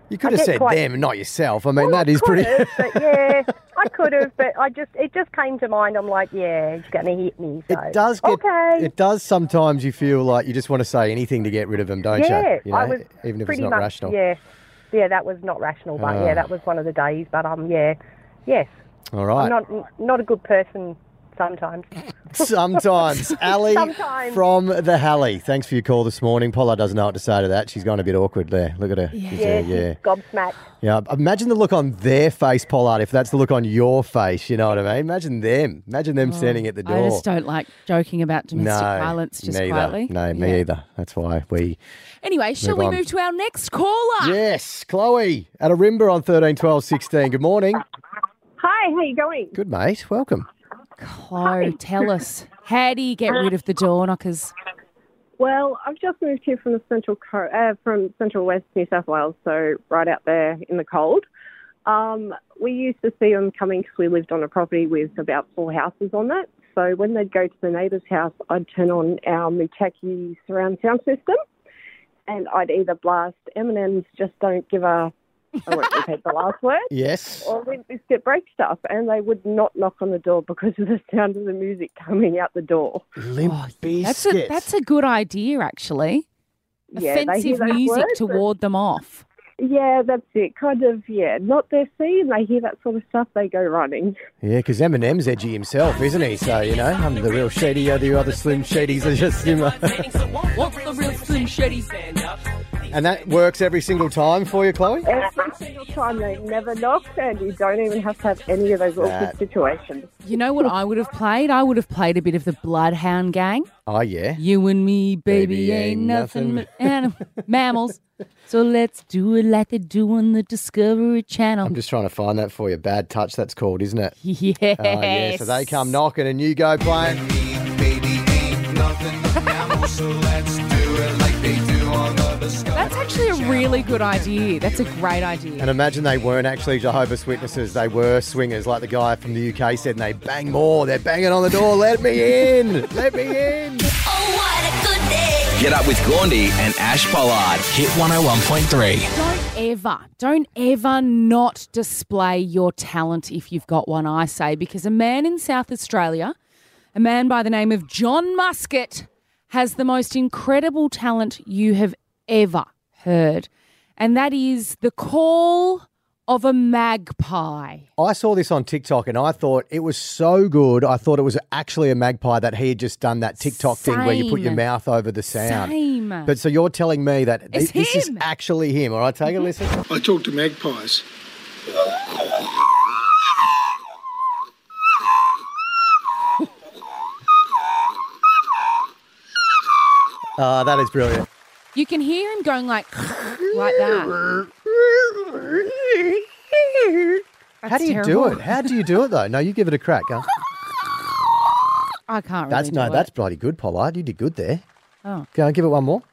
You could I have get said quite- them, not yourself. I mean, Well, that I is pretty. could have, but yeah, I could have, but I just it just came to mind. I'm like, yeah, it's going to hit me. So. It does get. okay. It does sometimes. You feel like you just want to say anything to get rid of them, don't yeah, you? You know, I was even if it's pretty not much, rational. Yeah, yeah, that was not rational, but Ah. yeah, that was one of the days. But um, yeah, yes, All right. I'm not not a good person sometimes. Sometimes. Ali Sometimes. from the Halley. Thanks for your call this morning. Paula doesn't know what to say to that. She's gone a bit awkward there. Look at her. Yeah, She's, uh, she's yeah. gobsmacked. Yeah. Imagine the look on their face, Pollard, if that's the look on your face. You know what I mean? Imagine them. Imagine them Oh, standing at the door. I just don't like joking about domestic no, violence just neither. quietly. No, me Yeah. either. That's why we. Anyway, shall Move we on. move to our next caller? Yes, Chloe at Arimba on thirteen twelve sixteen. Good morning. Hi, how you going? Good, mate. Welcome. Chloe, tell us, how do you get rid of the door knockers? Well, I've just moved here from the central co- uh, from Central West New South Wales, so right out there in the cold. Um, we used to see them coming because we lived on a property with about four houses on it. So when they'd go to the neighbour's house, I'd turn on our Muteki surround sound system, and I'd either blast Eminem's "Just Don't Give a," I won't repeat the last word. Yes. Or Limp Bizkit Break Stuff, and they would not knock on the door because of the sound of the music coming out the door. Limp That's a, that's a good idea, actually. Yeah, they hear Offensive those music words to and- ward them off. Yeah, that's it. Kind of, yeah, not their scene. They hear that sort of stuff, they go running. Yeah, because Eminem's edgy himself, isn't he? So, you know, I'm the real shady, the other slim shadies are just, you know. What's the real Slim Shady stand up? And that works every single time for you, Chloe? Every single time they never knock, and you don't even have to have any of those awkward That- situations. You know what I would have played? I would have played a bit of the Bloodhound Gang. Oh, yeah. You and me, baby, Baby, ain't ain't nothing nothing. but anim- mammals. So let's do it like they do on the Discovery Channel. I'm just trying to find that for you. Bad Touch, that's called, isn't it? Yes. Oh, yeah. So they come knocking and you go playing. That's actually a really good idea. That's a great idea. And imagine they weren't actually Jehovah's Witnesses. They were swingers, like the guy from the U K said, and they bang more. They're banging on the door. Let me in. Let me in. Get up with Gaundy and Ash Pollard. Hit one oh one point three. Don't ever, don't ever not display your talent if you've got one, I say, because a man in South Australia, a man by the name of John Muscat, has the most incredible talent you have ever heard. And that is the call of a magpie. I saw this on TikTok and I thought it was so good. I thought it was actually a magpie that he had just done that TikTok thing where you put your Same. mouth over the sound. Same. But so you're telling me that It's this is him. actually him. All right, take a listen. I talk to magpies. Oh, that is brilliant. You can hear him going like, like that. How do you do terrible. it? How do you do it though? No, you give it a crack. Huh? I can't That's really no, do that's it. bloody good, Pollard. You did good there. Oh. Go on, give it one more.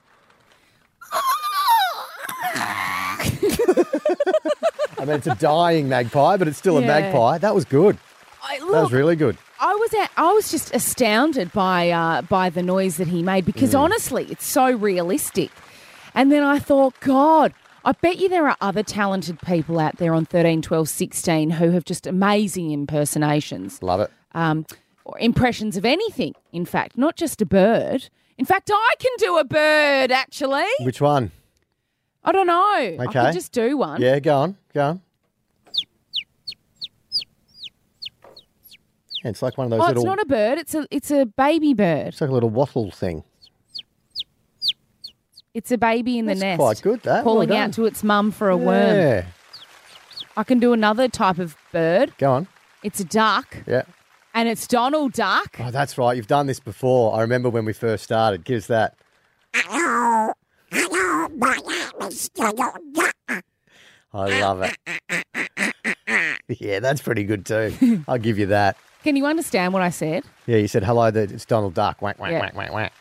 I mean, it's a dying magpie, but it's still a Yeah. magpie. That was good. I, That was look, really good. I was at, I was just astounded by uh, by the noise that he made because Mm. honestly, it's so realistic. And then I thought, God, I bet you there are other talented people out there on thirteen, twelve, sixteen who have just amazing impersonations. Love it. Um, or impressions of anything, in fact, not just a bird. In fact, I can do a bird, actually. Which one? I don't know. I Okay. can just do one. Yeah, go on, go on. Yeah, it's like one of those Oh, little. it's not a bird. It's a it's a baby bird. It's like a little wattle thing. It's a baby in the That's nest. quite good, that. Calling Well out done. to its mum for a worm. Yeah. I can do another type of bird. Go on. It's a duck, Yeah. and it's Donald Duck. Oh, that's right. You've done this before. I remember when we first started. Give us that. I love it. Yeah, that's pretty good too. I'll give you that. Can you understand what I said? Yeah, you said hello. There, it's Donald Duck. Whack whack Yeah. whack whack whack.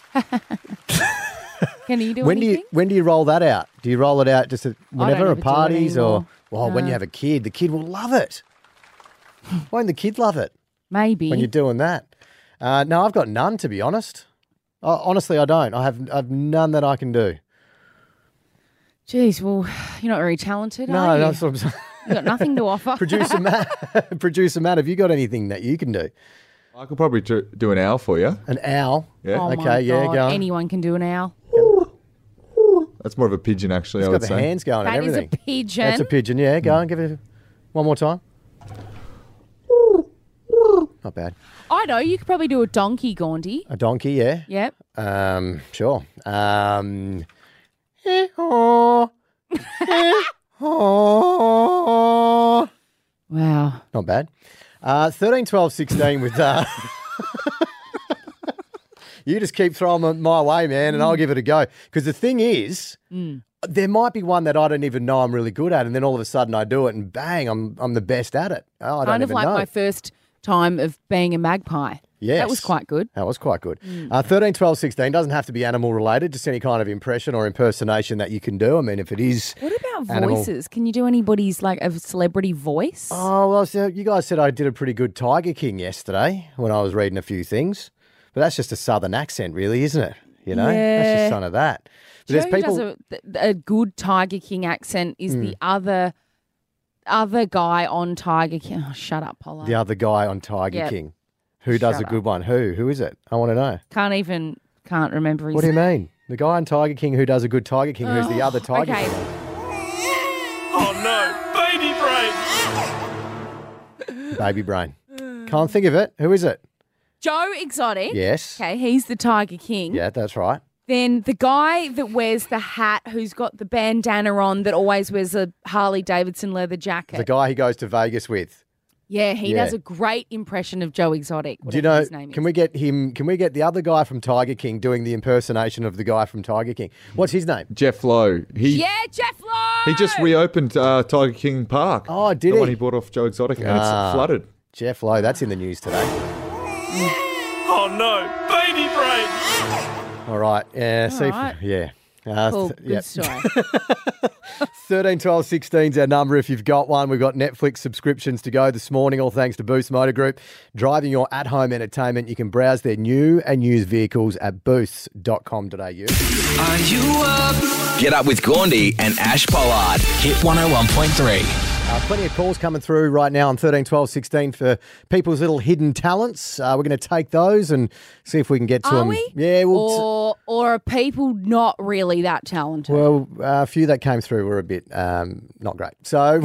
Can you do When do anything? you when do you roll that out? Do you roll it out just at, whenever ever at do it parties or anymore. well, when you No. have a kid? The kid will love it. Won't the kid love it Maybe. when you're doing that? Uh, no, I've got none to be honest. Uh, honestly, I don't. I have I've none that I can do. Geez, well, you're not very talented, No, are you? that's what I'm saying. You've got nothing to offer. Producer Matt, Producer Matt, have you got anything that you can do? I could probably do, do an owl for you. An owl? Yeah. Oh Okay, my yeah, God. go on. Anyone can do an owl. That's more of a pigeon, actually, It's I got would the say. hands going That and is a everything. pigeon. That's a pigeon, yeah. Go on, give it one more time. Not bad. I know. You could probably do a donkey, Gaundy. A donkey, yeah. Yep. Um, sure. Um, oh, oh. Wow. Not bad. Uh, thirteen, twelve, sixteen with... Uh, you just keep throwing them my way, man, and I'll give it a go. Because the thing is, Mm. there might be one that I don't even know I'm really good at, and then all of a sudden I do it, and bang, I'm I'm the best at it. Oh, I don't Kind of even like know. my first time of being a magpie. Yes. That was quite good. That was quite good. Mm. Uh, thirteen, twelve, sixteen doesn't have to be animal related, just any kind of impression or impersonation that you can do. I mean, if it is. What about animal- voices? Can you do anybody's, like, a celebrity voice? Oh, well, so you guys said I did a pretty good Tiger King yesterday when I was reading a few things. But that's just a southern accent, really, isn't it? You know? That's Yeah. just some of that. But Do you know there's who people. does a, a good Tiger King accent is Mm. the other other guy on Tiger King. Oh, shut up, Polo. The other guy on Tiger Yep. King. Who does Shut a good one? Who? Who is it? I want to know. Can't even, can't remember his What do you mean? The guy on Tiger King who does a good Tiger King, who's the Oh, other Tiger okay. King? Oh no, baby brain. Baby Brain. Can't think of it. Who is it? Joe Exotic. Yes. Okay, he's the Tiger King. Yeah, that's right. Then the guy that wears the hat, who's got the bandana on, that always wears a Harley Davidson leather jacket. The guy he goes to Vegas with. Yeah, he Yeah. does a great impression of Joe Exotic. Do you whatever know? his name Can is. we get him? Can we get the other guy from Tiger King doing the impersonation of the guy from Tiger King? What's his name? Jeff Lowe. He Yeah, Jeff Lowe. he just reopened uh, Tiger King Park. Oh, did the he? one he bought off Joe Exotic, and Ah, it's flooded. Jeff Lowe. That's in the news today. Oh no, baby brain. All right. Yeah. All see. if- right. Yeah. Uh, Cool, th- good yep. story. thirteen, twelve, sixteen is our number if you've got one. We've got Netflix subscriptions to go this morning, all thanks to Boost Motor Group. Driving your at-home entertainment, you can browse their new and used vehicles at boosts dot com dot a u. Are you up? Get up with Gaundy and Ash Pollard. Hit one oh one point three. Uh, plenty of calls coming through right now on thirteen, twelve, sixteen for people's little hidden talents. Uh, we're going to take those and see if we can get to Are them. we? Yeah, we'll. Or, or are people not really that talented? Well, uh, a few that came through were a bit um, not great. So,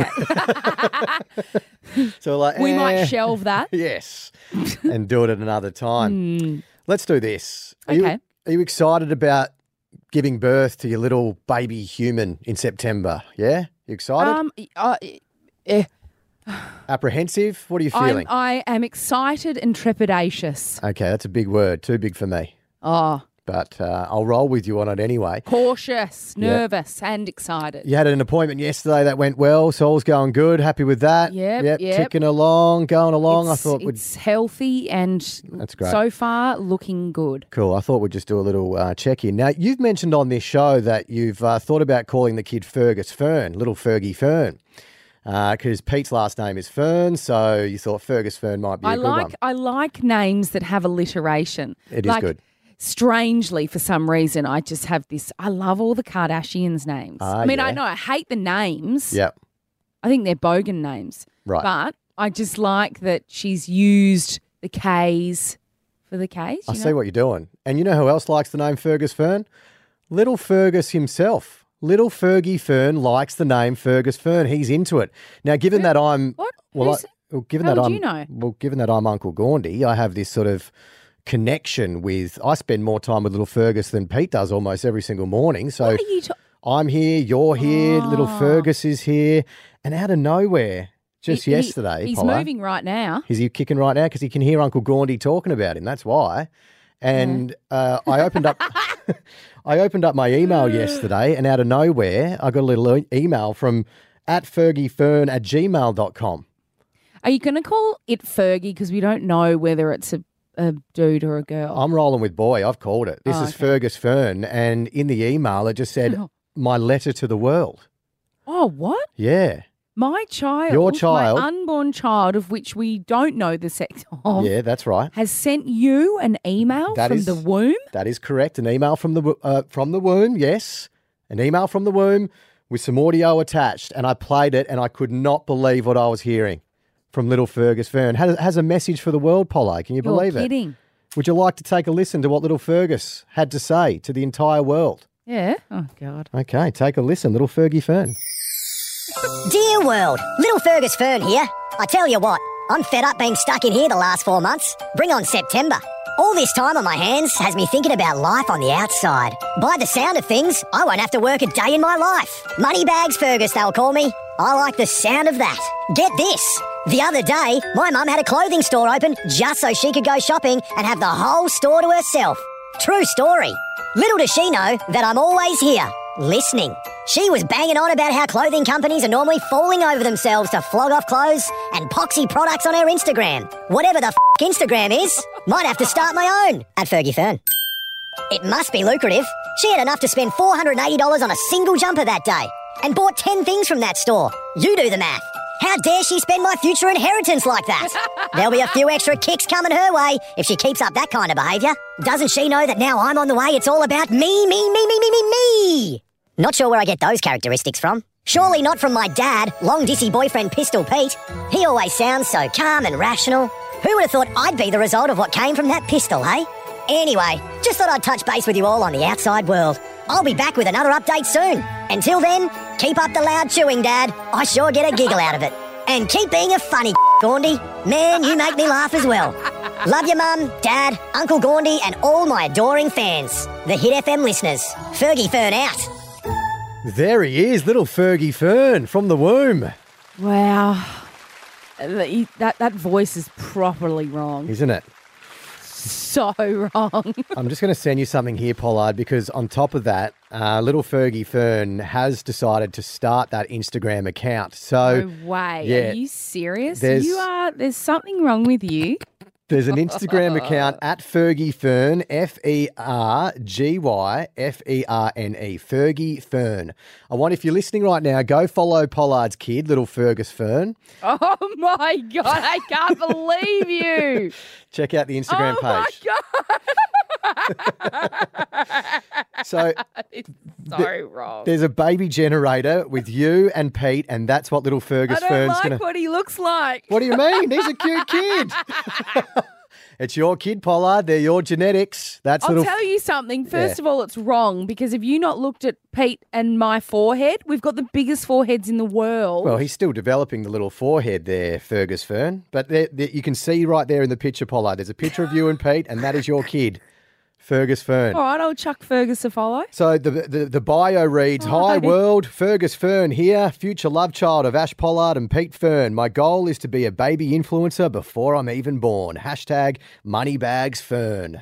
so like, we might eh, shelve that. Yes, and do it at another time. Hmm. Let's do this. Are you, Okay. are you excited about giving birth to your little baby human in September? Yeah, you excited? Um, uh, eh, Apprehensive? What are you I'm, feeling? I am excited and trepidatious. Okay, that's a big word. Too big for me. Oh, But uh, I'll roll with you on it anyway. cautious, Yeah. nervous, and excited. You had an appointment yesterday that went well. So all's going good. Happy with that. Yep, Yep. yep. Ticking along, going along. It's, I thought we'd. it's healthy and That's great. so far looking good. Cool. I thought we'd just do a little uh, check in. Now, you've mentioned on this show that you've uh, thought about calling the kid Fergus Fern, little Fergie Fern, because Pete's last name is Fern. So you thought Fergus Fern might be a I good like one. I like names that have alliteration. It is like, good. Strangely, for some reason, I just have this. I love all the Kardashians' names. Ah, I mean, I yeah. know I hate the names. Yep. I think they're bogan names. Right. But I just like that she's used the K's for the K's. I you see know? what you're doing. And you know who else likes the name Fergus Fern? Little Fergus himself. Little Fergie Fern likes the name Fergus Fern. He's into it. Now, given that I'm What? well, I, Who's- well given how that would I'm you know? well, given that I'm Uncle Gaundy, I have this sort of connection with. I spend more time with little Fergus than Pete does almost every single morning. So What are you ta- I'm here, you're here, little Oh. Fergus is here, and out of nowhere, just He- he- yesterday, he's Polo, moving right now. Is he kicking right now? Because he can hear Uncle Gaundy talking about him. That's why. And uh, I opened up, I opened up my email yesterday, and out of nowhere, I got a little e- email from at fergiefern at gmail dot com. Are you going to call it Fergie because we don't know whether it's a, a dude or a girl? I'm rolling with boy. I've called it. This Oh, is okay. Fergus Fern, and in the email it just said my letter to the world. Oh, what? Yeah, My child, Your child. my unborn child, of which we don't know the sex of, yeah, that's right. has sent you an email That from is- the womb. That is correct. An email from the wo- uh, from the womb. Yes, an email from the womb with some audio attached, and I played it, and I could not believe what I was hearing from little Fergus Fern. Has, has a message for the world, Pollard. Can you You're believe kidding. it? Would you like to take a listen to what little Fergus had to say to the entire world? Yeah. Oh, God. Okay, take a listen, little Fergie Fern. Dear world, little Fergus Fern here. I tell you what, I'm fed up being stuck in here the last four months. Bring on September. All this time on my hands has me thinking about life on the outside. By the sound of things, I won't have to work a day in my life. Moneybags Fergus, they'll call me. I like the sound of that. Get this. The other day, my mum had a clothing store open just so she could go shopping and have the whole store to herself. True story. Little does she know that I'm always here, listening. She was banging on about how clothing companies are normally falling over themselves to flog off clothes and poxy products on her Instagram. Whatever the f*** Instagram is, might have to start my own at Fergie Fern. It must be lucrative. She had enough to spend four hundred eighty dollars on a single jumper that day and bought ten things from that store. You do the math. How dare she spend my future inheritance like that? There'll be a few extra kicks coming her way if she keeps up that kind of behaviour. Doesn't she know that now I'm on the way, it's all about me, me, me, me, me, me, me? Not sure where I get those characteristics from. Surely not from my dad, long-dissy boyfriend Pistol Pete. He always sounds so calm and rational. Who would have thought I'd be the result of what came from that pistol, hey? Anyway, just thought I'd touch base with you all on the outside world. I'll be back with another update soon. Until then, keep up the loud chewing, Dad. I sure get a giggle out of it. And keep being a funny Gaundy. Man, you make me laugh as well. Love you, Mum, Dad, Uncle Gaundy, and all my adoring fans. The Hit F M listeners. Fergie Fern out. There he is, little Fergie Fern from the womb. Wow. That, that, that voice is properly wrong. Isn't it? So wrong. I'm just going to send you something here, Pollard, because on top of that, uh, little Fergie Fern has decided to start that Instagram account. So, No way. yeah, Are you serious? there's- You are. There's something wrong with you. there's an Instagram account at Fergie Fern, F E R G Y F E R N E, Fergie Fern. I want, if you're listening right now, go follow Pollard's kid, little Fergus Fern. Oh my God! I can't believe you. Check out the Instagram oh page. my God. So it's so th- wrong. There's a baby generator with you and Pete, and that's what little Fergus I don't Fern's like going to... what he looks like. What do you mean? He's a cute kid. It's your kid, Pollard. They're your genetics. That's I'll little... tell you something. First Yeah. of all, it's wrong because have you not looked at Pete and my forehead? We've got the biggest foreheads in the world. Well, he's still developing the little forehead there, Fergus Fern. But there, there, you can see right there in the picture, Pollard, there's a picture of you and Pete, and that is your kid, Fergus Fern. All right, I'll chuck Fergus a follow. So the, the the bio reads, Hi world, Fergus Fern here, future love child of Ash Pollard and Pete Fern. My goal is to be a baby influencer before I'm even born. Hashtag Moneybags Fern.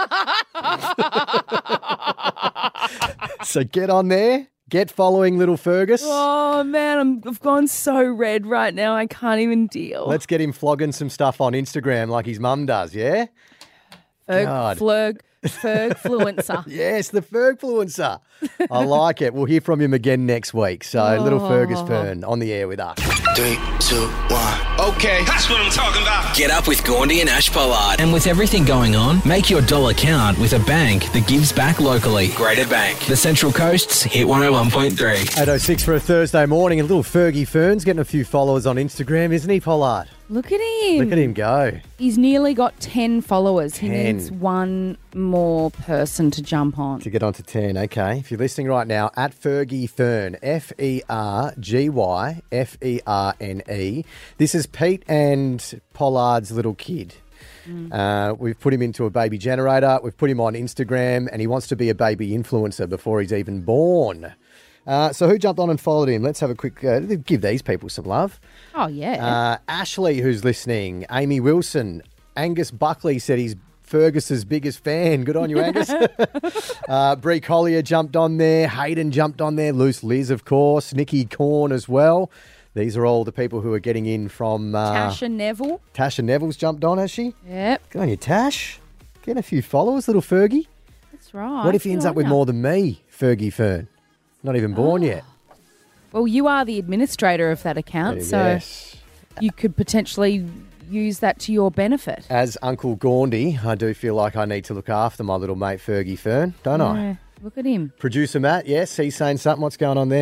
So get on there, get following little Fergus. Oh, man, I'm, I've gone so red right now. I can't even deal. Let's get him flogging some stuff on Instagram like his mum does, yeah? Ferg, God. flurg, Fergfluencer. Yes, the Fergfluencer. I like it. We'll hear from him again next week. So little Fergus Fern on the air with us. Three, two, one. Okay, that's what I'm talking about. Get up with Gaundy and Ash Pollard. And with everything going on, make your dollar count with a bank that gives back locally. Greater Bank. The Central Coast's Hit one oh one point three. eight oh six for a Thursday morning. And little Fergie Fern's getting a few followers on Instagram, isn't he, Pollard? Look at him. Look at him go. He's nearly got ten followers. He ten. needs one more person to jump on. To get on to ten, okay. If you're listening right now, at Fergie Fern, F E R G Y F E R N E. This is Pete and Pollard's little kid. Mm. Uh, we've put him into a baby generator. We've put him on Instagram, and he wants to be a baby influencer before he's even born. Uh, so who jumped on and followed him? Let's have a quick, uh, give these people some love. Oh, yeah. Uh, Ashley, who's listening, Amy Wilson, Angus Buckley said he's Fergus's biggest fan. Good on you, Angus. uh, Bree Collier jumped on there. Hayden jumped on there. Loose Liz, of course. Nikki Corn as well. These are all the people who are getting in from... Uh, Tasha Neville. Tasha Neville's jumped on, has she? Yep. Good on you, Tash. Getting a few followers, little Fergie. That's right. What if he ends Good up with on ya. more than me, Fergie Fern? Not even born Oh. yet. Well, you are the administrator of that account, Yeah, so yes. you could potentially use that to your benefit. As Uncle Gaundy, I do feel like I need to look after my little mate Fergie Fern, don't I? Yeah, look at him. Producer Matt, yes, he's saying something. What's going on there, Matt?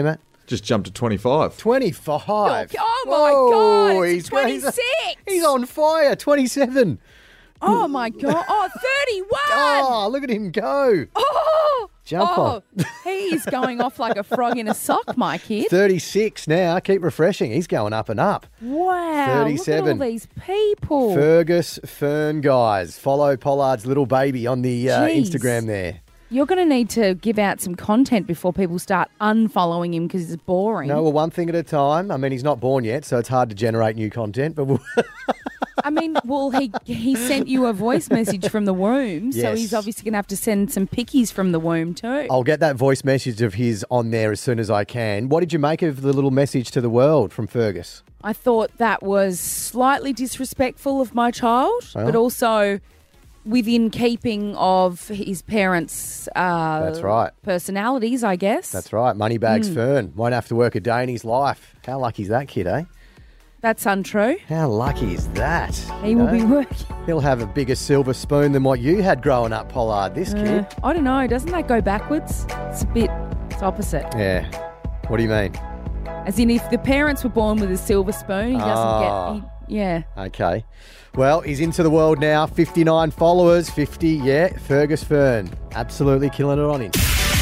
Just jumped to twenty-five. twenty-five. Oh, my Whoa, God. It's he's- twenty-six. He's on fire. twenty-seven. Oh, my God. Oh, thirty-one. Oh, look at him go. Oh. Jump oh, on. He is going off like a frog in a sock, my kid. thirty-six now. Keep refreshing. He's going up and up. Wow. thirty-seven. Look at all these people. Fergus Fern, guys. Follow Pollard's little baby on the uh, Jeez. Instagram there. You're going to need to give out some content before people start unfollowing him because it's boring. No, well, one thing at a time. I mean, he's not born yet, so it's hard to generate new content, but we'll... I mean, well, he he sent you a voice message from the womb, so Yes. he's obviously going to have to send some pickies from the womb too. I'll get that voice message of his on there as soon as I can. What did you make of the little message to the world from Fergus? I thought that was slightly disrespectful of my child, Oh. but also within keeping of his parents' uh, That's right. personalities, I guess. That's right. Moneybags Mm. Fern. Won't have to work a day in his life. How lucky is that kid, eh? That's untrue. How lucky is that? He will be working. He'll have a bigger silver spoon than what you had growing up, Pollard, this Uh, kid. I don't know. Doesn't that go backwards? It's a bit, it's opposite. Yeah. What do you mean? As in, if the parents were born with a silver spoon, he doesn't Ah. get. He, yeah. Okay. Well, he's into the world now. fifty-nine followers. fifty, yeah. Fergus Fern. Absolutely killing it on him.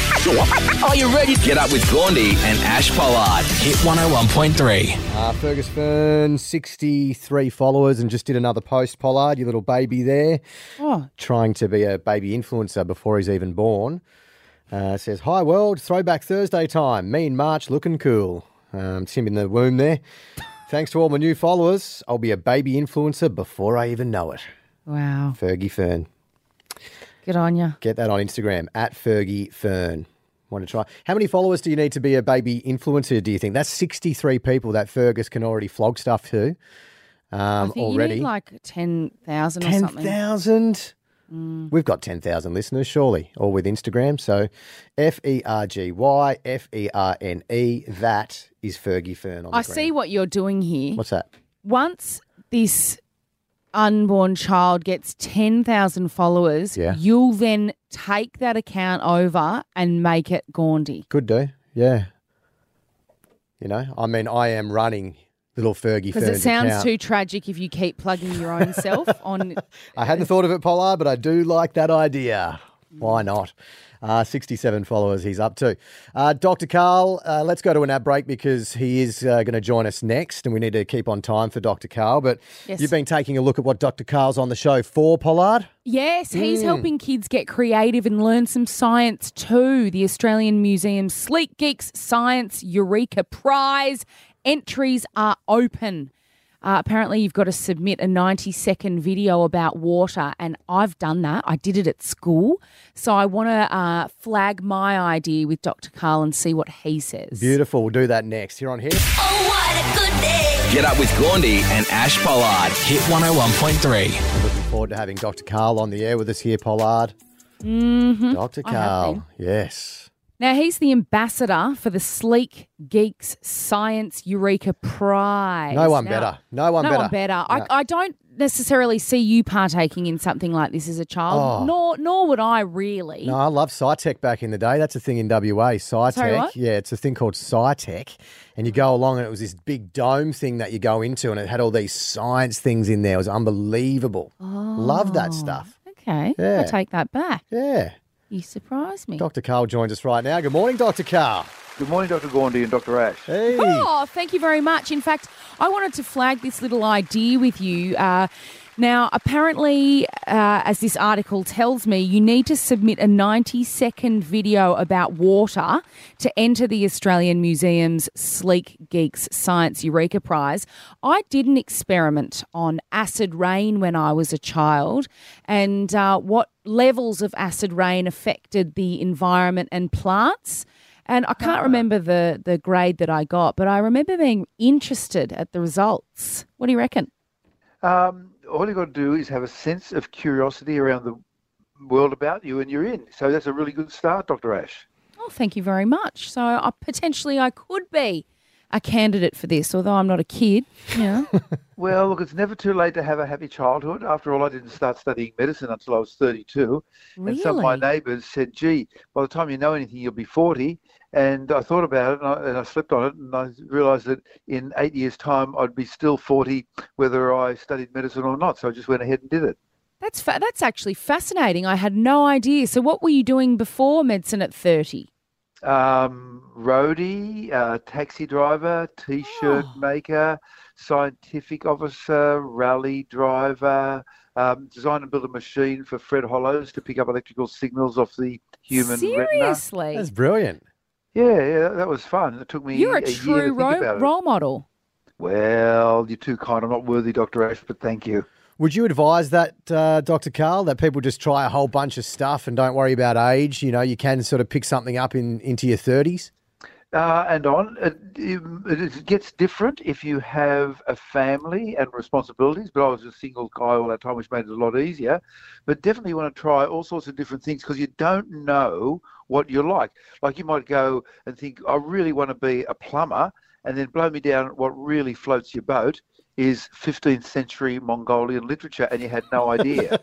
Are you ready? Get up with Gaundy and Ash Pollard. Hit one oh one point three. Uh, Fergus Fern, sixty-three followers, and just did another post, Pollard, your little baby there. Oh. Trying to be a baby influencer before he's even born. Uh, says, hi world, throwback Thursday time. Me in March looking cool. Um, it's him in the womb there. Thanks to all my new followers. I'll be a baby influencer before I even know it. Wow. Fergie Fern. Good on you. Get that on Instagram, at Fergie Fern. Want to try? How many followers do you need to be a baby influencer, do you think? That's sixty-three people that Fergus can already flog stuff to um, I think already. you need like ten thousand or ten something. thousand? Mm. We've got ten thousand listeners, surely, all with Instagram. So F E R G Y F E R N E, that is Fergie Fern on the I gram. see what you're doing here. What's that? Once this unborn child gets ten thousand followers, Yeah. you'll then take that account over and make it Gaundy. Could do, yeah. You know, I mean, I am running little Fergie Because Fern's it sounds account. too tragic if you keep plugging your own self on. I hadn't thought of it, Pollard, but I do like that idea. Why not? Uh, sixty-seven followers he's up to. Uh, Doctor Carl, uh, let's go to an ad break because he is uh, going to join us next and we need to keep on time for Doctor Carl. But Yes. you've been taking a look at what Doctor Carl's on the show for, Pollard? Yes, he's Mm. helping kids get creative and learn some science too. The Australian Museum's Sleek Geeks Science Eureka Prize entries are open. Uh, apparently, you've got to submit a ninety-second video about water, and I've done that. I did it at school. So I want to uh, flag my idea with Doctor Carl and see what he says. Beautiful. We'll do that next. Here on here. Get up with Gaundy and Ash Pollard. Hit one oh one point three. I'm looking forward to having Doctor Carl on the air with us here, Pollard. Mm-hmm. Doctor I have Carl, been. yes. Now, he's the ambassador for the Sleek Geeks Science Eureka Prize. No one Now- better. No one no better. one better. No. I, I don't necessarily see you partaking in something like this as a child, Oh. nor nor would I really. No, I love SciTech back in the day. That's a thing in W A, SciTech. Sorry, what? Yeah, it's a thing called SciTech. And you go along and it was this big dome thing that you go into and it had all these science things in there. It was unbelievable. Love that stuff. Okay, Yeah. I'll take that back. Yeah. You surprised me. Doctor Carl joins us right now. Good morning, Doctor Carl. Good morning, Doctor Gaundy and Doctor Ash. Hey. Oh, thank you very much. In fact, I wanted to flag this little idea with you. Uh, now, apparently, uh, as this article tells me, you need to submit a ninety-second video about water to enter the Australian Museum's Sleek Geeks Science Eureka Prize. I did an experiment on acid rain when I was a child and uh, what levels of acid rain affected the environment and plants. And I can't remember the, the grade that I got, but I remember being interested at the results. What do you reckon? Um, all you've got to do is have a sense of curiosity around the world about you and you're in. So that's a really good start, Doctor Ash. Oh, thank you very much. So uh, potentially I could be a candidate for this, although I'm not a kid. Yeah. Well, look, it's never too late to have a happy childhood. After all, I didn't start studying medicine until I was thirty-two. Really? And some of my neighbours said, gee, by the time you know anything, you'll be forty. And I thought about it, and I, and I slept on it, and I realised that in eight years' time, I'd be still forty, whether I studied medicine or not. So I just went ahead and did it. That's fa- that's actually fascinating. I had no idea. So what were you doing before medicine at thirty? Um, roadie, uh, taxi driver, T-shirt Oh. maker, scientific officer, rally driver, um, design and build a machine for Fred Hollows to pick up electrical signals off the human retina. Seriously? That's brilliant. Yeah, yeah, that was fun. It took me You're a a year to true think ro- about it. role model. Well, you're too kind. I'm not worthy, Doctor Ash, but thank you. Would you advise that, uh, Doctor Carl, that people just try a whole bunch of stuff and don't worry about age? You know, you can sort of pick something up in into your thirties? Uh, and on, it, it, it gets different if you have a family and responsibilities, but I was a single guy all that time, which made it a lot easier. But definitely you want to try all sorts of different things because you don't know what you like. Like you might go and think, I really want to be a plumber, and then blow me down what really floats your boat is fifteenth century Mongolian literature, and you had no idea.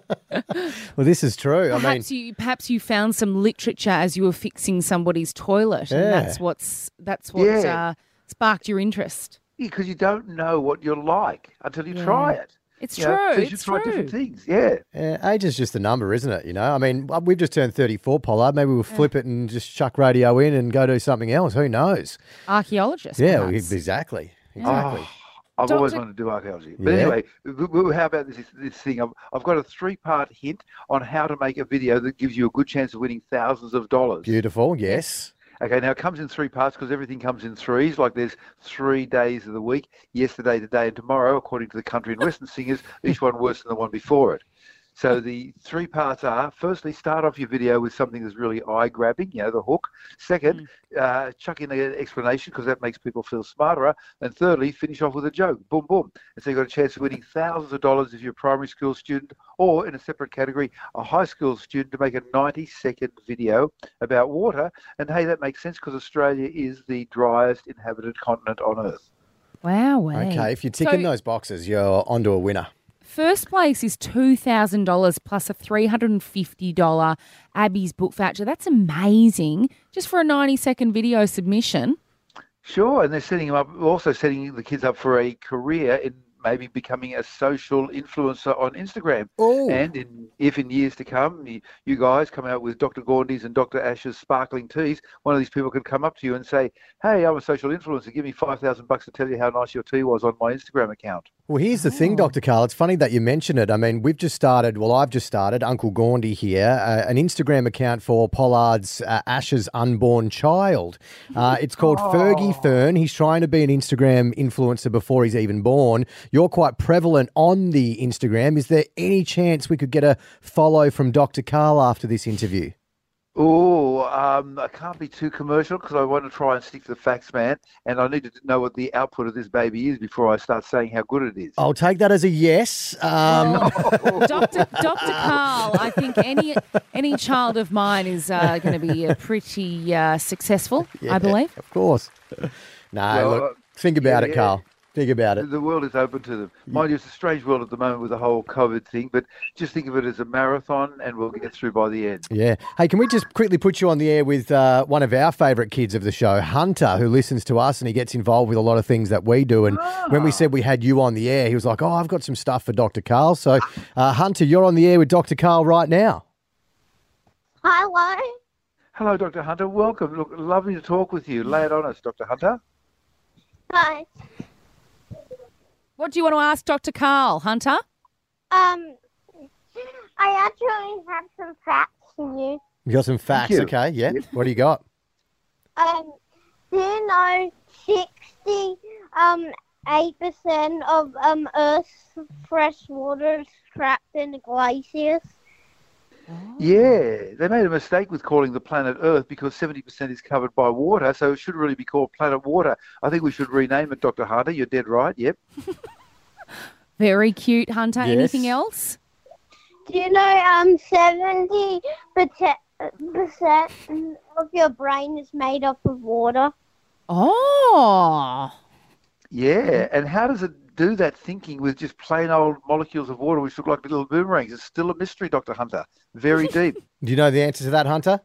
Well, this is true. I mean, Perhaps you perhaps you found some literature as you were fixing somebody's toilet, and Yeah. that's what's that's what Yeah. uh, sparked your interest. Because you don't know what you like until you Yeah. try it. It's You know, true. so you should it's try true. different things. Yeah. Yeah, age is just a number, isn't it? You know, I mean, we've just turned thirty-four, Pollard. Maybe we'll flip it and just chuck radio in and go do something else. Who knows? Archaeologist. Yeah, perhaps. exactly. Exactly. Oh, I've always Doctor wanted to do archaeology. But Yeah. anyway, w- w- how about this this thing? I've, I've got a three-part hint on how to make a video that gives you a good chance of winning thousands of dollars. Beautiful, yes. Okay, now it comes in three parts because everything comes in threes. Like there's three days of the week, yesterday, today, and tomorrow, according to the country and western singers, each one worse than the one before it. So the three parts are, firstly, start off your video with something that's really eye-grabbing, you know, the hook. Second, uh, chuck in an explanation because that makes people feel smarter. And thirdly, finish off with a joke. Boom, boom. And so you've got a chance of winning thousands of dollars if you're a primary school student or, in a separate category, a high school student to make a ninety-second video about water. And, hey, that makes sense because Australia is the driest inhabited continent on Earth. Wow. Way. Okay, if you tick in So- those boxes, you're onto a winner. First place is two thousand dollars plus a three hundred fifty dollars Abby's book voucher. That's amazing. Just for a ninety-second video submission. Sure, and they're setting them up, also setting the kids up for a career in maybe becoming a social influencer on Instagram. Oh. And in, if in years to come, you, you guys come out with Doctor Gaundy's and Doctor Ash's sparkling teas, one of these people could come up to you and say, hey, I'm a social influencer. Give me five thousand bucks to tell you how nice your tea was on my Instagram account. Well, here's the thing, Doctor Carl. It's funny that you mention it. I mean, we've just started, well, I've just started, Uncle Gaundy here, uh, an Instagram account for Pollard's uh, Ash's unborn child. Uh, it's called Fergie Fern. He's trying to be an Instagram influencer before he's even born. You're quite prevalent on the Instagram. Is there any chance we could get a follow from Doctor Carl after this interview? Oh, um, I can't be too commercial because I want to try and stick to the facts, man. And I need to know what the output of this baby is before I start saying how good it is. I'll take that as a yes. Um, Doctor Doctor Carl, I think any any child of mine is uh, going to be uh, pretty uh, successful, yeah, I believe. Of course. No, Well, look, uh, think about yeah, it, yeah. Carl. Think about it. The world is open to them. Mind you, it's a strange world at the moment with the whole COVID thing, but just think of it as a marathon and we'll get through by the end. Yeah. Hey, can we just quickly put you on the air with uh, one of our favourite kids of the show, Hunter, who listens to us and he gets involved with a lot of things that we do. And when we said we had you on the air, he was like, oh, I've got some stuff for Doctor Carl. So, uh, Hunter, you're on the air with Doctor Carl right now. Hello. Hello, Doctor Hunter. Welcome. Look, lovely to talk with you. Lay it on us, Doctor Hunter. Hi. What do you want to ask Doctor Carl, Hunter? Um, I actually have some facts for you. You got some facts, you. okay? Yeah. What do you got? Um, do you know sixty um eight percent of um Earth's fresh water is trapped in the glaciers? Yeah, they made a mistake with calling the planet Earth because seventy percent is covered by water, so it should really be called Planet Water. I think we should rename it, Doctor Hunter. You're dead right, yep. Very cute, Hunter. Yes. Anything else? Do you know um seventy percent of your brain is made up of water? Oh. Yeah, and how does it do that thinking with just plain old molecules of water which look like little boomerangs? It's still a mystery, Doctor Hunter. Very deep. Do you know the answer to that, Hunter?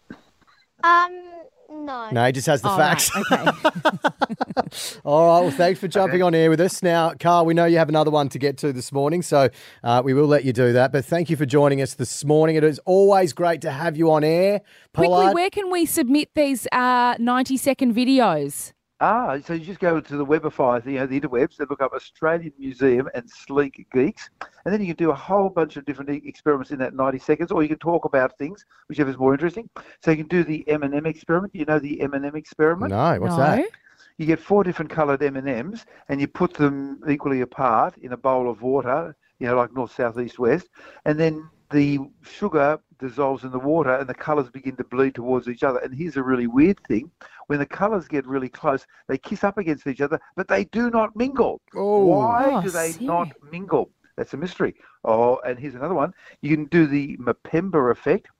Um, no. No, he just has the Oh, facts. right, okay. All right, well, thanks for jumping on air with us. Now, Carl, we know you have another one to get to this morning, so uh, we will let you do that. But thank you for joining us this morning. It is always great to have you on air. Quickly, Pollard. where can we submit these uh, ninety-second videos? Ah, so you just go to the Webify, you know, the interwebs, and look up Australian Museum and Sleek Geeks, and then you can do a whole bunch of different e- experiments in that ninety seconds, or you can talk about things, whichever is more interesting. So you can do the M and M experiment. You know the M and M experiment? No, what's that? You get four different coloured M and M's, and you put them equally apart in a bowl of water, you know, like north, south, east, west, and then the sugar dissolves in the water and the colours begin to bleed towards each other. And here's a really weird thing. When the colours get really close, they kiss up against each other, but they do not mingle. Oh. Why Oh, do they see. not mingle? That's a mystery. Oh, and here's another one. You can do the Mpemba effect,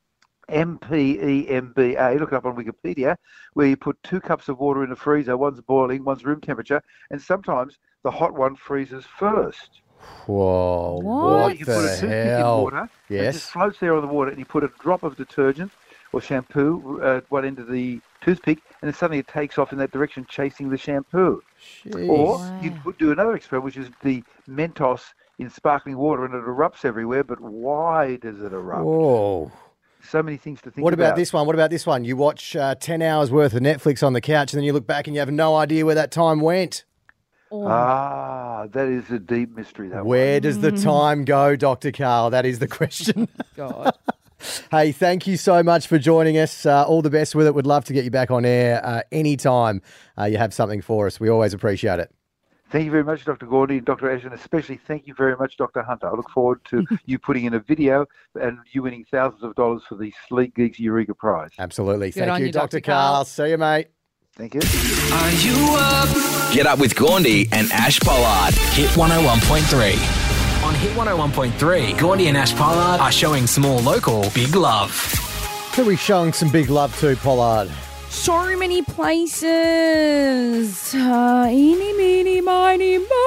M P E M B A, look it up on Wikipedia, where you put two cups of water in the freezer, one's boiling, one's room temperature, and sometimes the hot one freezes first. Whoa, Or what you can put a the toothpick in hell? water, it Yes. just floats there on the water, and you put a drop of detergent or shampoo at one end of the toothpick, and then suddenly it takes off in that direction, chasing the shampoo. Jeez. Or Wow. you could do another experiment, which is the Mentos in sparkling water, and it erupts everywhere. But why does it erupt? Whoa. So many things to think What about about. this one? What about this one? You watch uh, ten hours worth of Netflix on the couch and then you look back and you have no idea where that time went. Oh. Ah, that is a deep mystery. That Where does the time go, Doctor Carl? That is the question. God. Hey, thank you so much for joining us. Uh, all the best with it. Would love to get you back on air uh, anytime uh, you have something for us. We always appreciate it. Thank you very much, Doctor Gordy and Doctor Ash, and especially thank you very much, Doctor Hunter. I look forward to you putting in a video and you winning thousands of dollars for the Sleek Geeks Eureka Prize. Absolutely. Good Thank on you, you, Doctor Doctor Carl. Carl. See you, mate. Thank you. Are you up? Get up with Gaundy and Ash Pollard. Hit one oh one point three. On Hit one oh one point three, Gaundy and Ash Pollard are showing small local big love. Who are we showing some big love to, Pollard? So many places. Uh, eeny, meeny, miny, mo.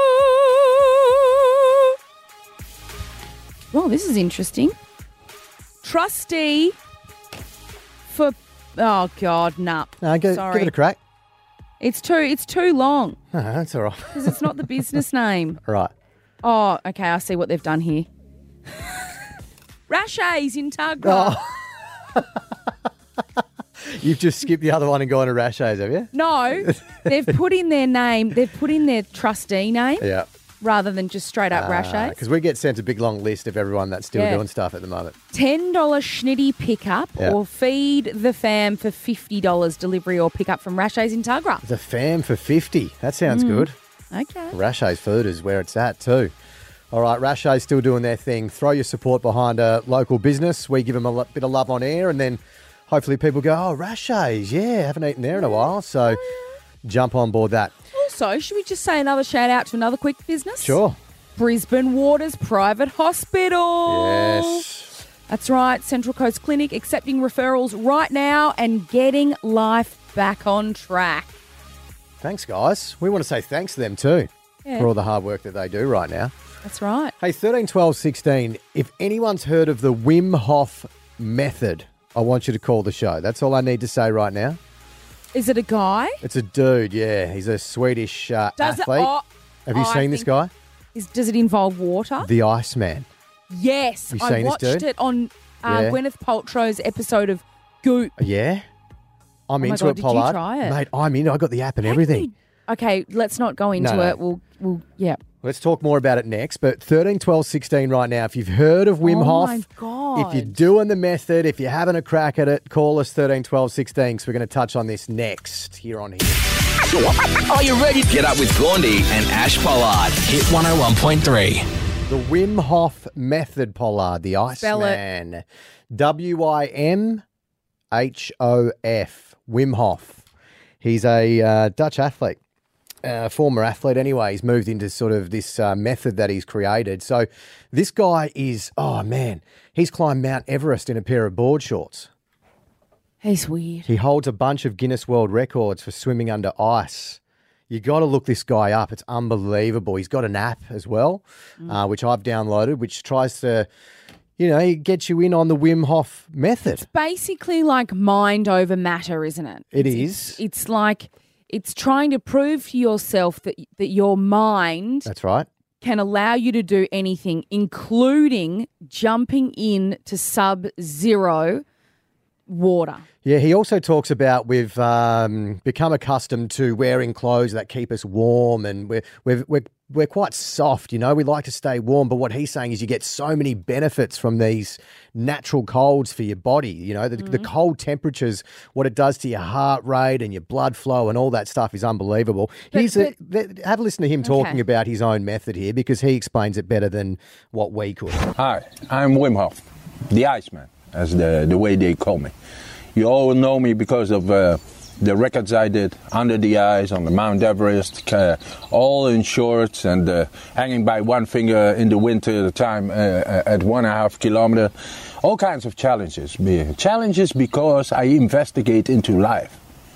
Oh, this is interesting. Trustee for... Oh, God, nah. No, go, Sorry. give it a crack. It's too, it's too long Oh, that's all right. because it's not the business name. Right. Oh, okay, I see what they've done here. Rashays in Tuggerah. Oh. You've just skipped the other one and gone to Rashays, have you? No, they've put in their name, they've put in their trustee name Yeah. rather than just straight up Rashays. Because we get sent a big long list of everyone that's still Yeah. doing stuff at the moment. ten dollars schnitty pickup Yeah. or feed the fam for fifty dollars delivery or pickup from Rashays in Tuggerah. The fam for fifty. That sounds Mm. good. Okay. Rashays Food is where it's at too. All right, Rashays still doing their thing. Throw your support behind a local business. We give them a lo- bit of love on air, and then hopefully people go, oh, Rashays, yeah, haven't eaten there in a while. So jump on board that. Also, should we just say another shout out to another quick business? Sure. Brisbane Waters Private Hospital. Yes. That's right, Central Coast Clinic accepting referrals right now and getting life back on track. Thanks, guys. We want to say thanks to them too Yeah. for all the hard work that they do right now. That's right. Hey, thirteen, twelve, sixteen, if anyone's heard of the Wim Hof method, I want you to call the show. That's all I need to say right now. Is it a guy? It's a dude, yeah. He's a Swedish uh, Does it- athlete. oh, Have you I seen this think- guy? Is, does it involve water? The Iceman. Yes, Have you I seen this watched dude? it on uh, Yeah. Gwyneth Paltrow's episode of Goop. Yeah? I'm Oh my into God, it, did you Pollard. try it? Mate, I'm in. I got the app and everything. Okay, let's not go into No, no. it. We'll, we'll, yeah. Let's talk more about it next. But thirteen, twelve, sixteen right now. If you've heard of Wim Oh Hof, my God. if you're doing the method, if you're having a crack at it, call us thirteen, twelve, sixteen because we're going to touch on this next here on here. Are you ready? Get up with Gaundy and Ash Pollard. Hit one oh one point three. The Wim Hof method, Pollard, the Spell it. Iceman. W I M H O F. Wim Hof. He's a uh, Dutch athlete. Uh, former athlete anyway. He's moved into sort of this uh, method that he's created. So this guy is, oh man, he's climbed Mount Everest in a pair of board shorts. He's weird. He holds a bunch of Guinness World Records for swimming under ice. You got to look this guy up. It's unbelievable. He's got an app as well, Mm. uh, which I've downloaded, which tries to, you know, get you in on the Wim Hof method. Basically like mind over matter, isn't it? It It's- is. It's, it's like it's trying to prove to yourself that that your mind That's right. can allow you to do anything, including jumping in to sub-zero water. Yeah, he also talks about we've um, become accustomed to wearing clothes that keep us warm, and we're, we're, we're, we're quite soft, you know. We like to stay warm, but what he's saying is you get so many benefits from these natural colds for your body, you know. The, the cold temperatures, what it does to your heart rate and your blood flow and all that stuff is unbelievable. But- He's a, th- have a listen to him talking Okay. about his own method here, because he explains it better than what we could. Hi, I'm Wim Hof, the Iceman, as the, the way they call me. You all know me because of uh, the records I did under the ice on the Mount Everest, uh, all in shorts and uh, hanging by one finger in the winter time uh, at one and a half kilometer. All kinds of challenges. Challenges because I investigate into life.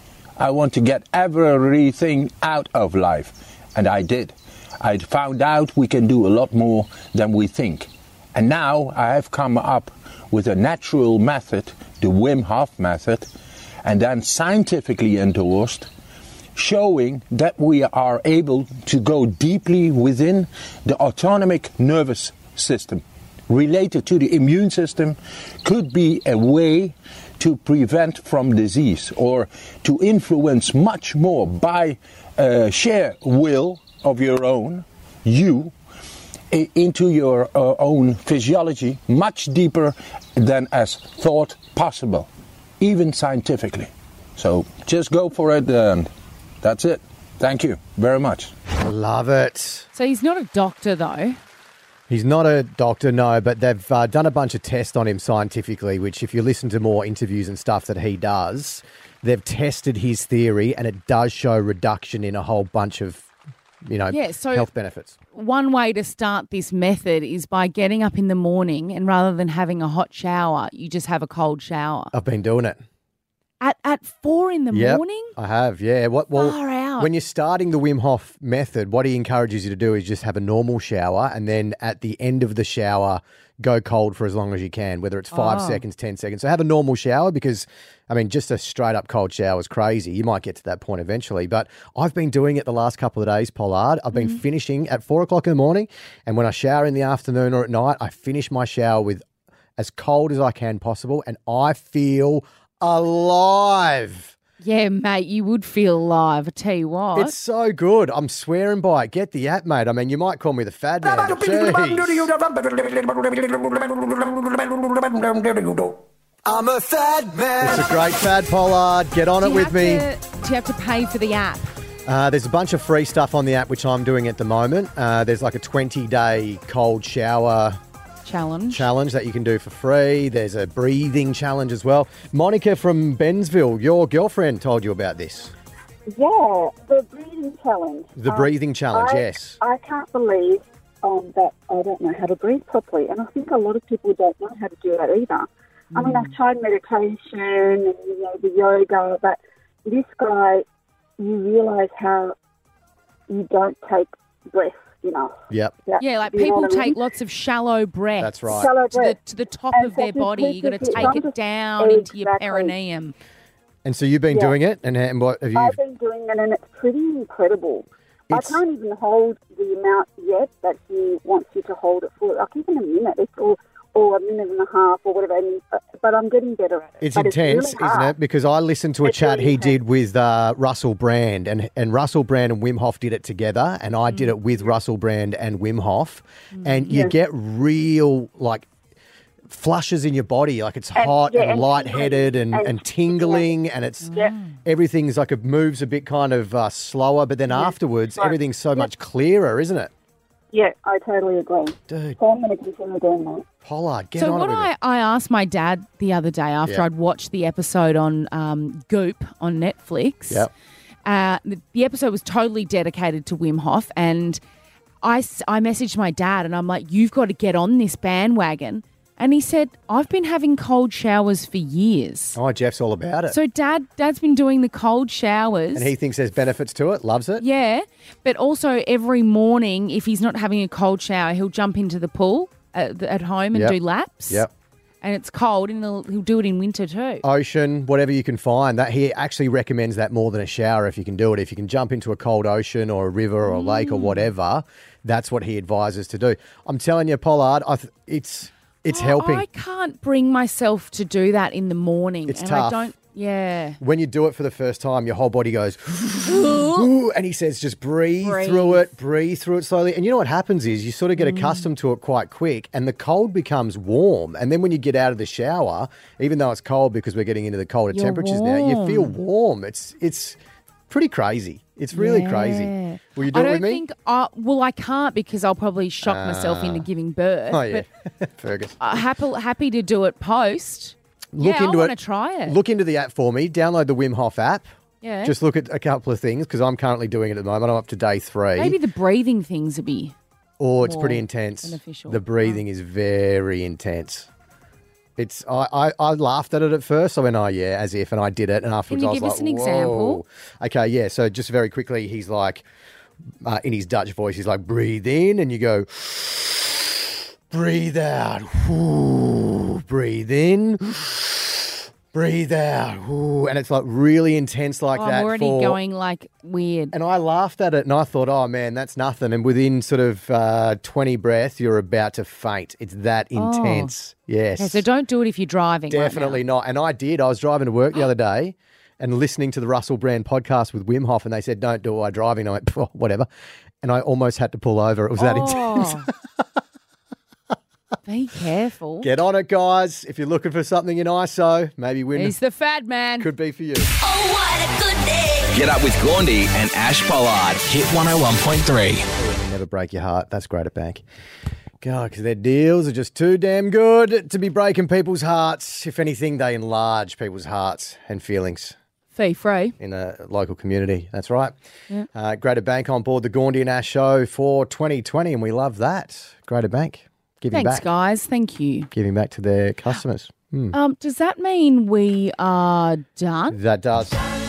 I want to get everything out of life, and I did. I found out we can do a lot more than we think. And now I have come up with a natural method, the Wim Hof method, and then scientifically endorsed, showing that we are able to go deeply within the autonomic nervous system related to the immune system, could be a way to prevent from disease or to influence much more by uh, sheer will of your own, you, i- into your uh, own physiology much deeper than as thought possible, even scientifically. So just go for it, and that's it. Thank you very much. I love it. So he's not a doctor, though. He's not a doctor, no, but they've uh, done a bunch of tests on him scientifically, which if you listen to more interviews and stuff that he does, they've tested his theory and it does show reduction in a whole bunch of, you know, Yeah, so- health benefits. One way to start this method is by getting up in the morning and rather than having a hot shower, you just have a cold shower. I've been doing it. At at four in the Yep, morning? I have, yeah. What? Well, Far out. when you're starting the Wim Hof method, what he encourages you to do is just have a normal shower, and then at the end of the shower, go cold for as long as you can, whether it's five Oh. seconds, ten seconds. So have a normal shower because, I mean, just a straight up cold shower is crazy. You might get to that point eventually, but I've been doing it the last couple of days, Pollard. I've been Mm-hmm. finishing at four o'clock in the morning, and when I shower in the afternoon or at night, I finish my shower with as cold as I can possible, and I feel alive. Yeah, mate, you would feel alive, I tell you what. It's so good. I'm swearing by it. Get the app, mate. I mean, you might call me the fad man. but jeez. I'm a fat man. It's a great fad, Pollard. Get on Do it you with have me. to- do you have to pay for the app? Uh, there's a bunch of free stuff on the app, which I'm doing at the moment. Uh, there's like a twenty-day cold shower Challenge. challenge that you can do for free. There's a breathing challenge as well. Monica from Bensville, your girlfriend told you about this. Yeah, the breathing challenge. The Um, breathing challenge, I, yes. I can't believe um, that I don't know how to breathe properly, and I think a lot of people don't know how to do that either. I mean, I've tried meditation and you know the yoga, but this guy, you realise how you don't take breath enough. Yep. Yeah, like Do you know people what I mean? take lots of shallow breaths. That's right. Shallow To the, breath. to the top And of so their this body. You've got to person- take I'm it just- down into your Exactly. perineum. And so you've been Yeah. doing it, and, and what have you? I've been doing it, and it's pretty incredible. It's- I can't even hold the amount yet that he wants you to hold it for, like even a minute, it's or, or a minute and a half or whatever. And, uh, but I'm getting better at it. It's But intense, really isn't hard. it? Because I listened to a It's chat really he did with uh, Russell Brand, and, and Russell Brand and Wim Hof did it together, and I did it with Russell Brand and Wim Hof, and you Yeah. get real, like, flushes in your body, like it's And- hot yeah, and and lightheaded and, tingling, and, and- tingling, and it's Yeah. everything's like it moves a bit kind of uh, slower, but then afterwards, Right. everything's so much clearer, isn't it? Yeah, I totally agree. Dude. So I'm going to continue doing that. Pollard, get so on what it with I, it. I asked my dad the other day after Yeah. I'd watched the episode on um, Goop on Netflix. Yep. Uh, the, the episode was totally dedicated to Wim Hof, and I, s- I messaged my dad and I'm like, you've got to get on this bandwagon And he said, I've been having cold showers for years. Oh, Jeff's all about it. So Dad, Dad's been doing the cold showers. And he thinks there's benefits to it, loves it. Yeah, but also every morning, if he's not having a cold shower, he'll jump into the pool at, at home and Yep. do laps. Yep. And it's cold, and he'll, he'll do it in winter too. Ocean, whatever you can find. That he actually recommends that more than a shower if you can do it. If you can jump into a cold ocean or a river or a lake or whatever, that's what he advises to do. I'm telling you, Pollard, I th- it's it's Oh, helping. I can't bring myself to do that in the morning. It's and tough. I don't. Yeah. When you do it for the first time, your whole body goes, ooh, and he says, just breathe, Breathe. through it, breathe through it slowly. And you know what happens is you sort of get Mm. accustomed to it quite quick, and the cold becomes warm. And then when you get out of the shower, even though it's cold because we're getting into the colder You're temperatures now, you feel warm. warm. It's it's pretty crazy. It's really Yeah. crazy. Will you do I it don't with me? think. Uh, well, I can't because I'll probably shock myself Ah. into giving birth. Oh, yeah. But Fergus. uh, happy happy to do it post. Look yeah, into I it. want to try it. Look into the app for me. Download the Wim Hof app. Yeah. Just look at a couple of things because I'm currently doing it at the moment. I'm up to day three. Maybe the breathing things would be. Oh, it's more pretty intense. beneficial. The breathing is very intense. It's I, I, I laughed at it at first. I went, oh yeah, as if, and I did it. And afterwards, you I was give like, us an example? "Whoa." Okay, yeah. So just very quickly, he's like, uh, in his Dutch voice, he's like, breathe in, and you go, breathe out, Ooh, breathe in, breathe out, Ooh. And it's like really intense like Oh, that. I'm already for- going like weird. And I laughed at it and I thought, oh man, that's nothing. And within sort of uh, twenty breaths, you're about to faint. It's that Oh. intense. Yes. Okay, so don't do it if you're driving. right now. Definitely not. And I did. I was driving to work the other day and listening to the Russell Brand podcast with Wim Hof, and they said, don't do it while driving. I went, "Phew, whatever. And I almost had to pull over. It was that intense. Oh. Be careful. Get on it, guys. If you're looking for something in I S O, maybe Wim He's the fad man. could be for you. Get up with Gaundy and Ash Pollard. Hit one oh one point three. Never break your heart. That's great at bank. God, because their deals are just too damn good to be breaking people's hearts. If anything, they enlarge people's hearts and feelings Fee free. in a local community. That's right. Yeah. Uh, Greater Bank on board the Gaundy and Ash show for twenty twenty, and we love that. Greater Bank giving Thanks, back, guys. Thank you. giving back to their customers. Hmm. Um, does that mean we are done? That does.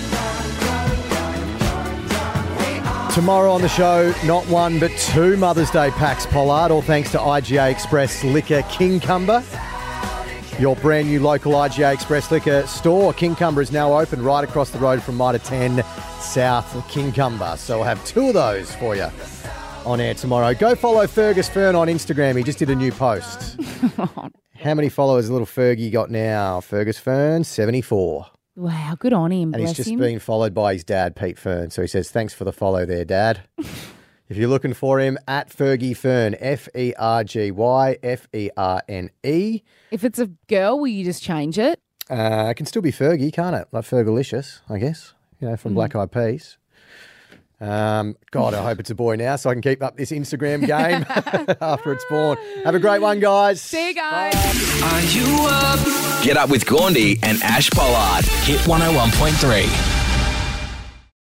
Tomorrow on the show, not one but two Mother's Day packs, Pollard, all thanks to I G A Express Liquor Kingcumber. Your brand new local I G A Express Liquor store. Kingcumber is now open right across the road from Mitre ten South Kingcumber. So we'll have two of those for you on air tomorrow. Go follow Fergus Fern on Instagram. He just did a new post. How many followers has little Fergie got now? Fergus Fern, seventy-four. Wow, good on him. And Bless he's just him. been followed by his dad, Pete Fern. So he says, thanks for the follow there, Dad. If you're looking for him, at Fergie Fern, F E R G Y F E R N E. If it's a girl, will you just change it? Uh, it can still be Fergie, can't it? Like Fergalicious, I guess, you know, from Mm. Black Eyed Peas. Um, God, I hope it's a boy now so I can keep up this Instagram game after it's born. Have a great one, guys. See you guys. Are you up? Get up with Gaundy and Ash Pollard. Hit one oh one point three.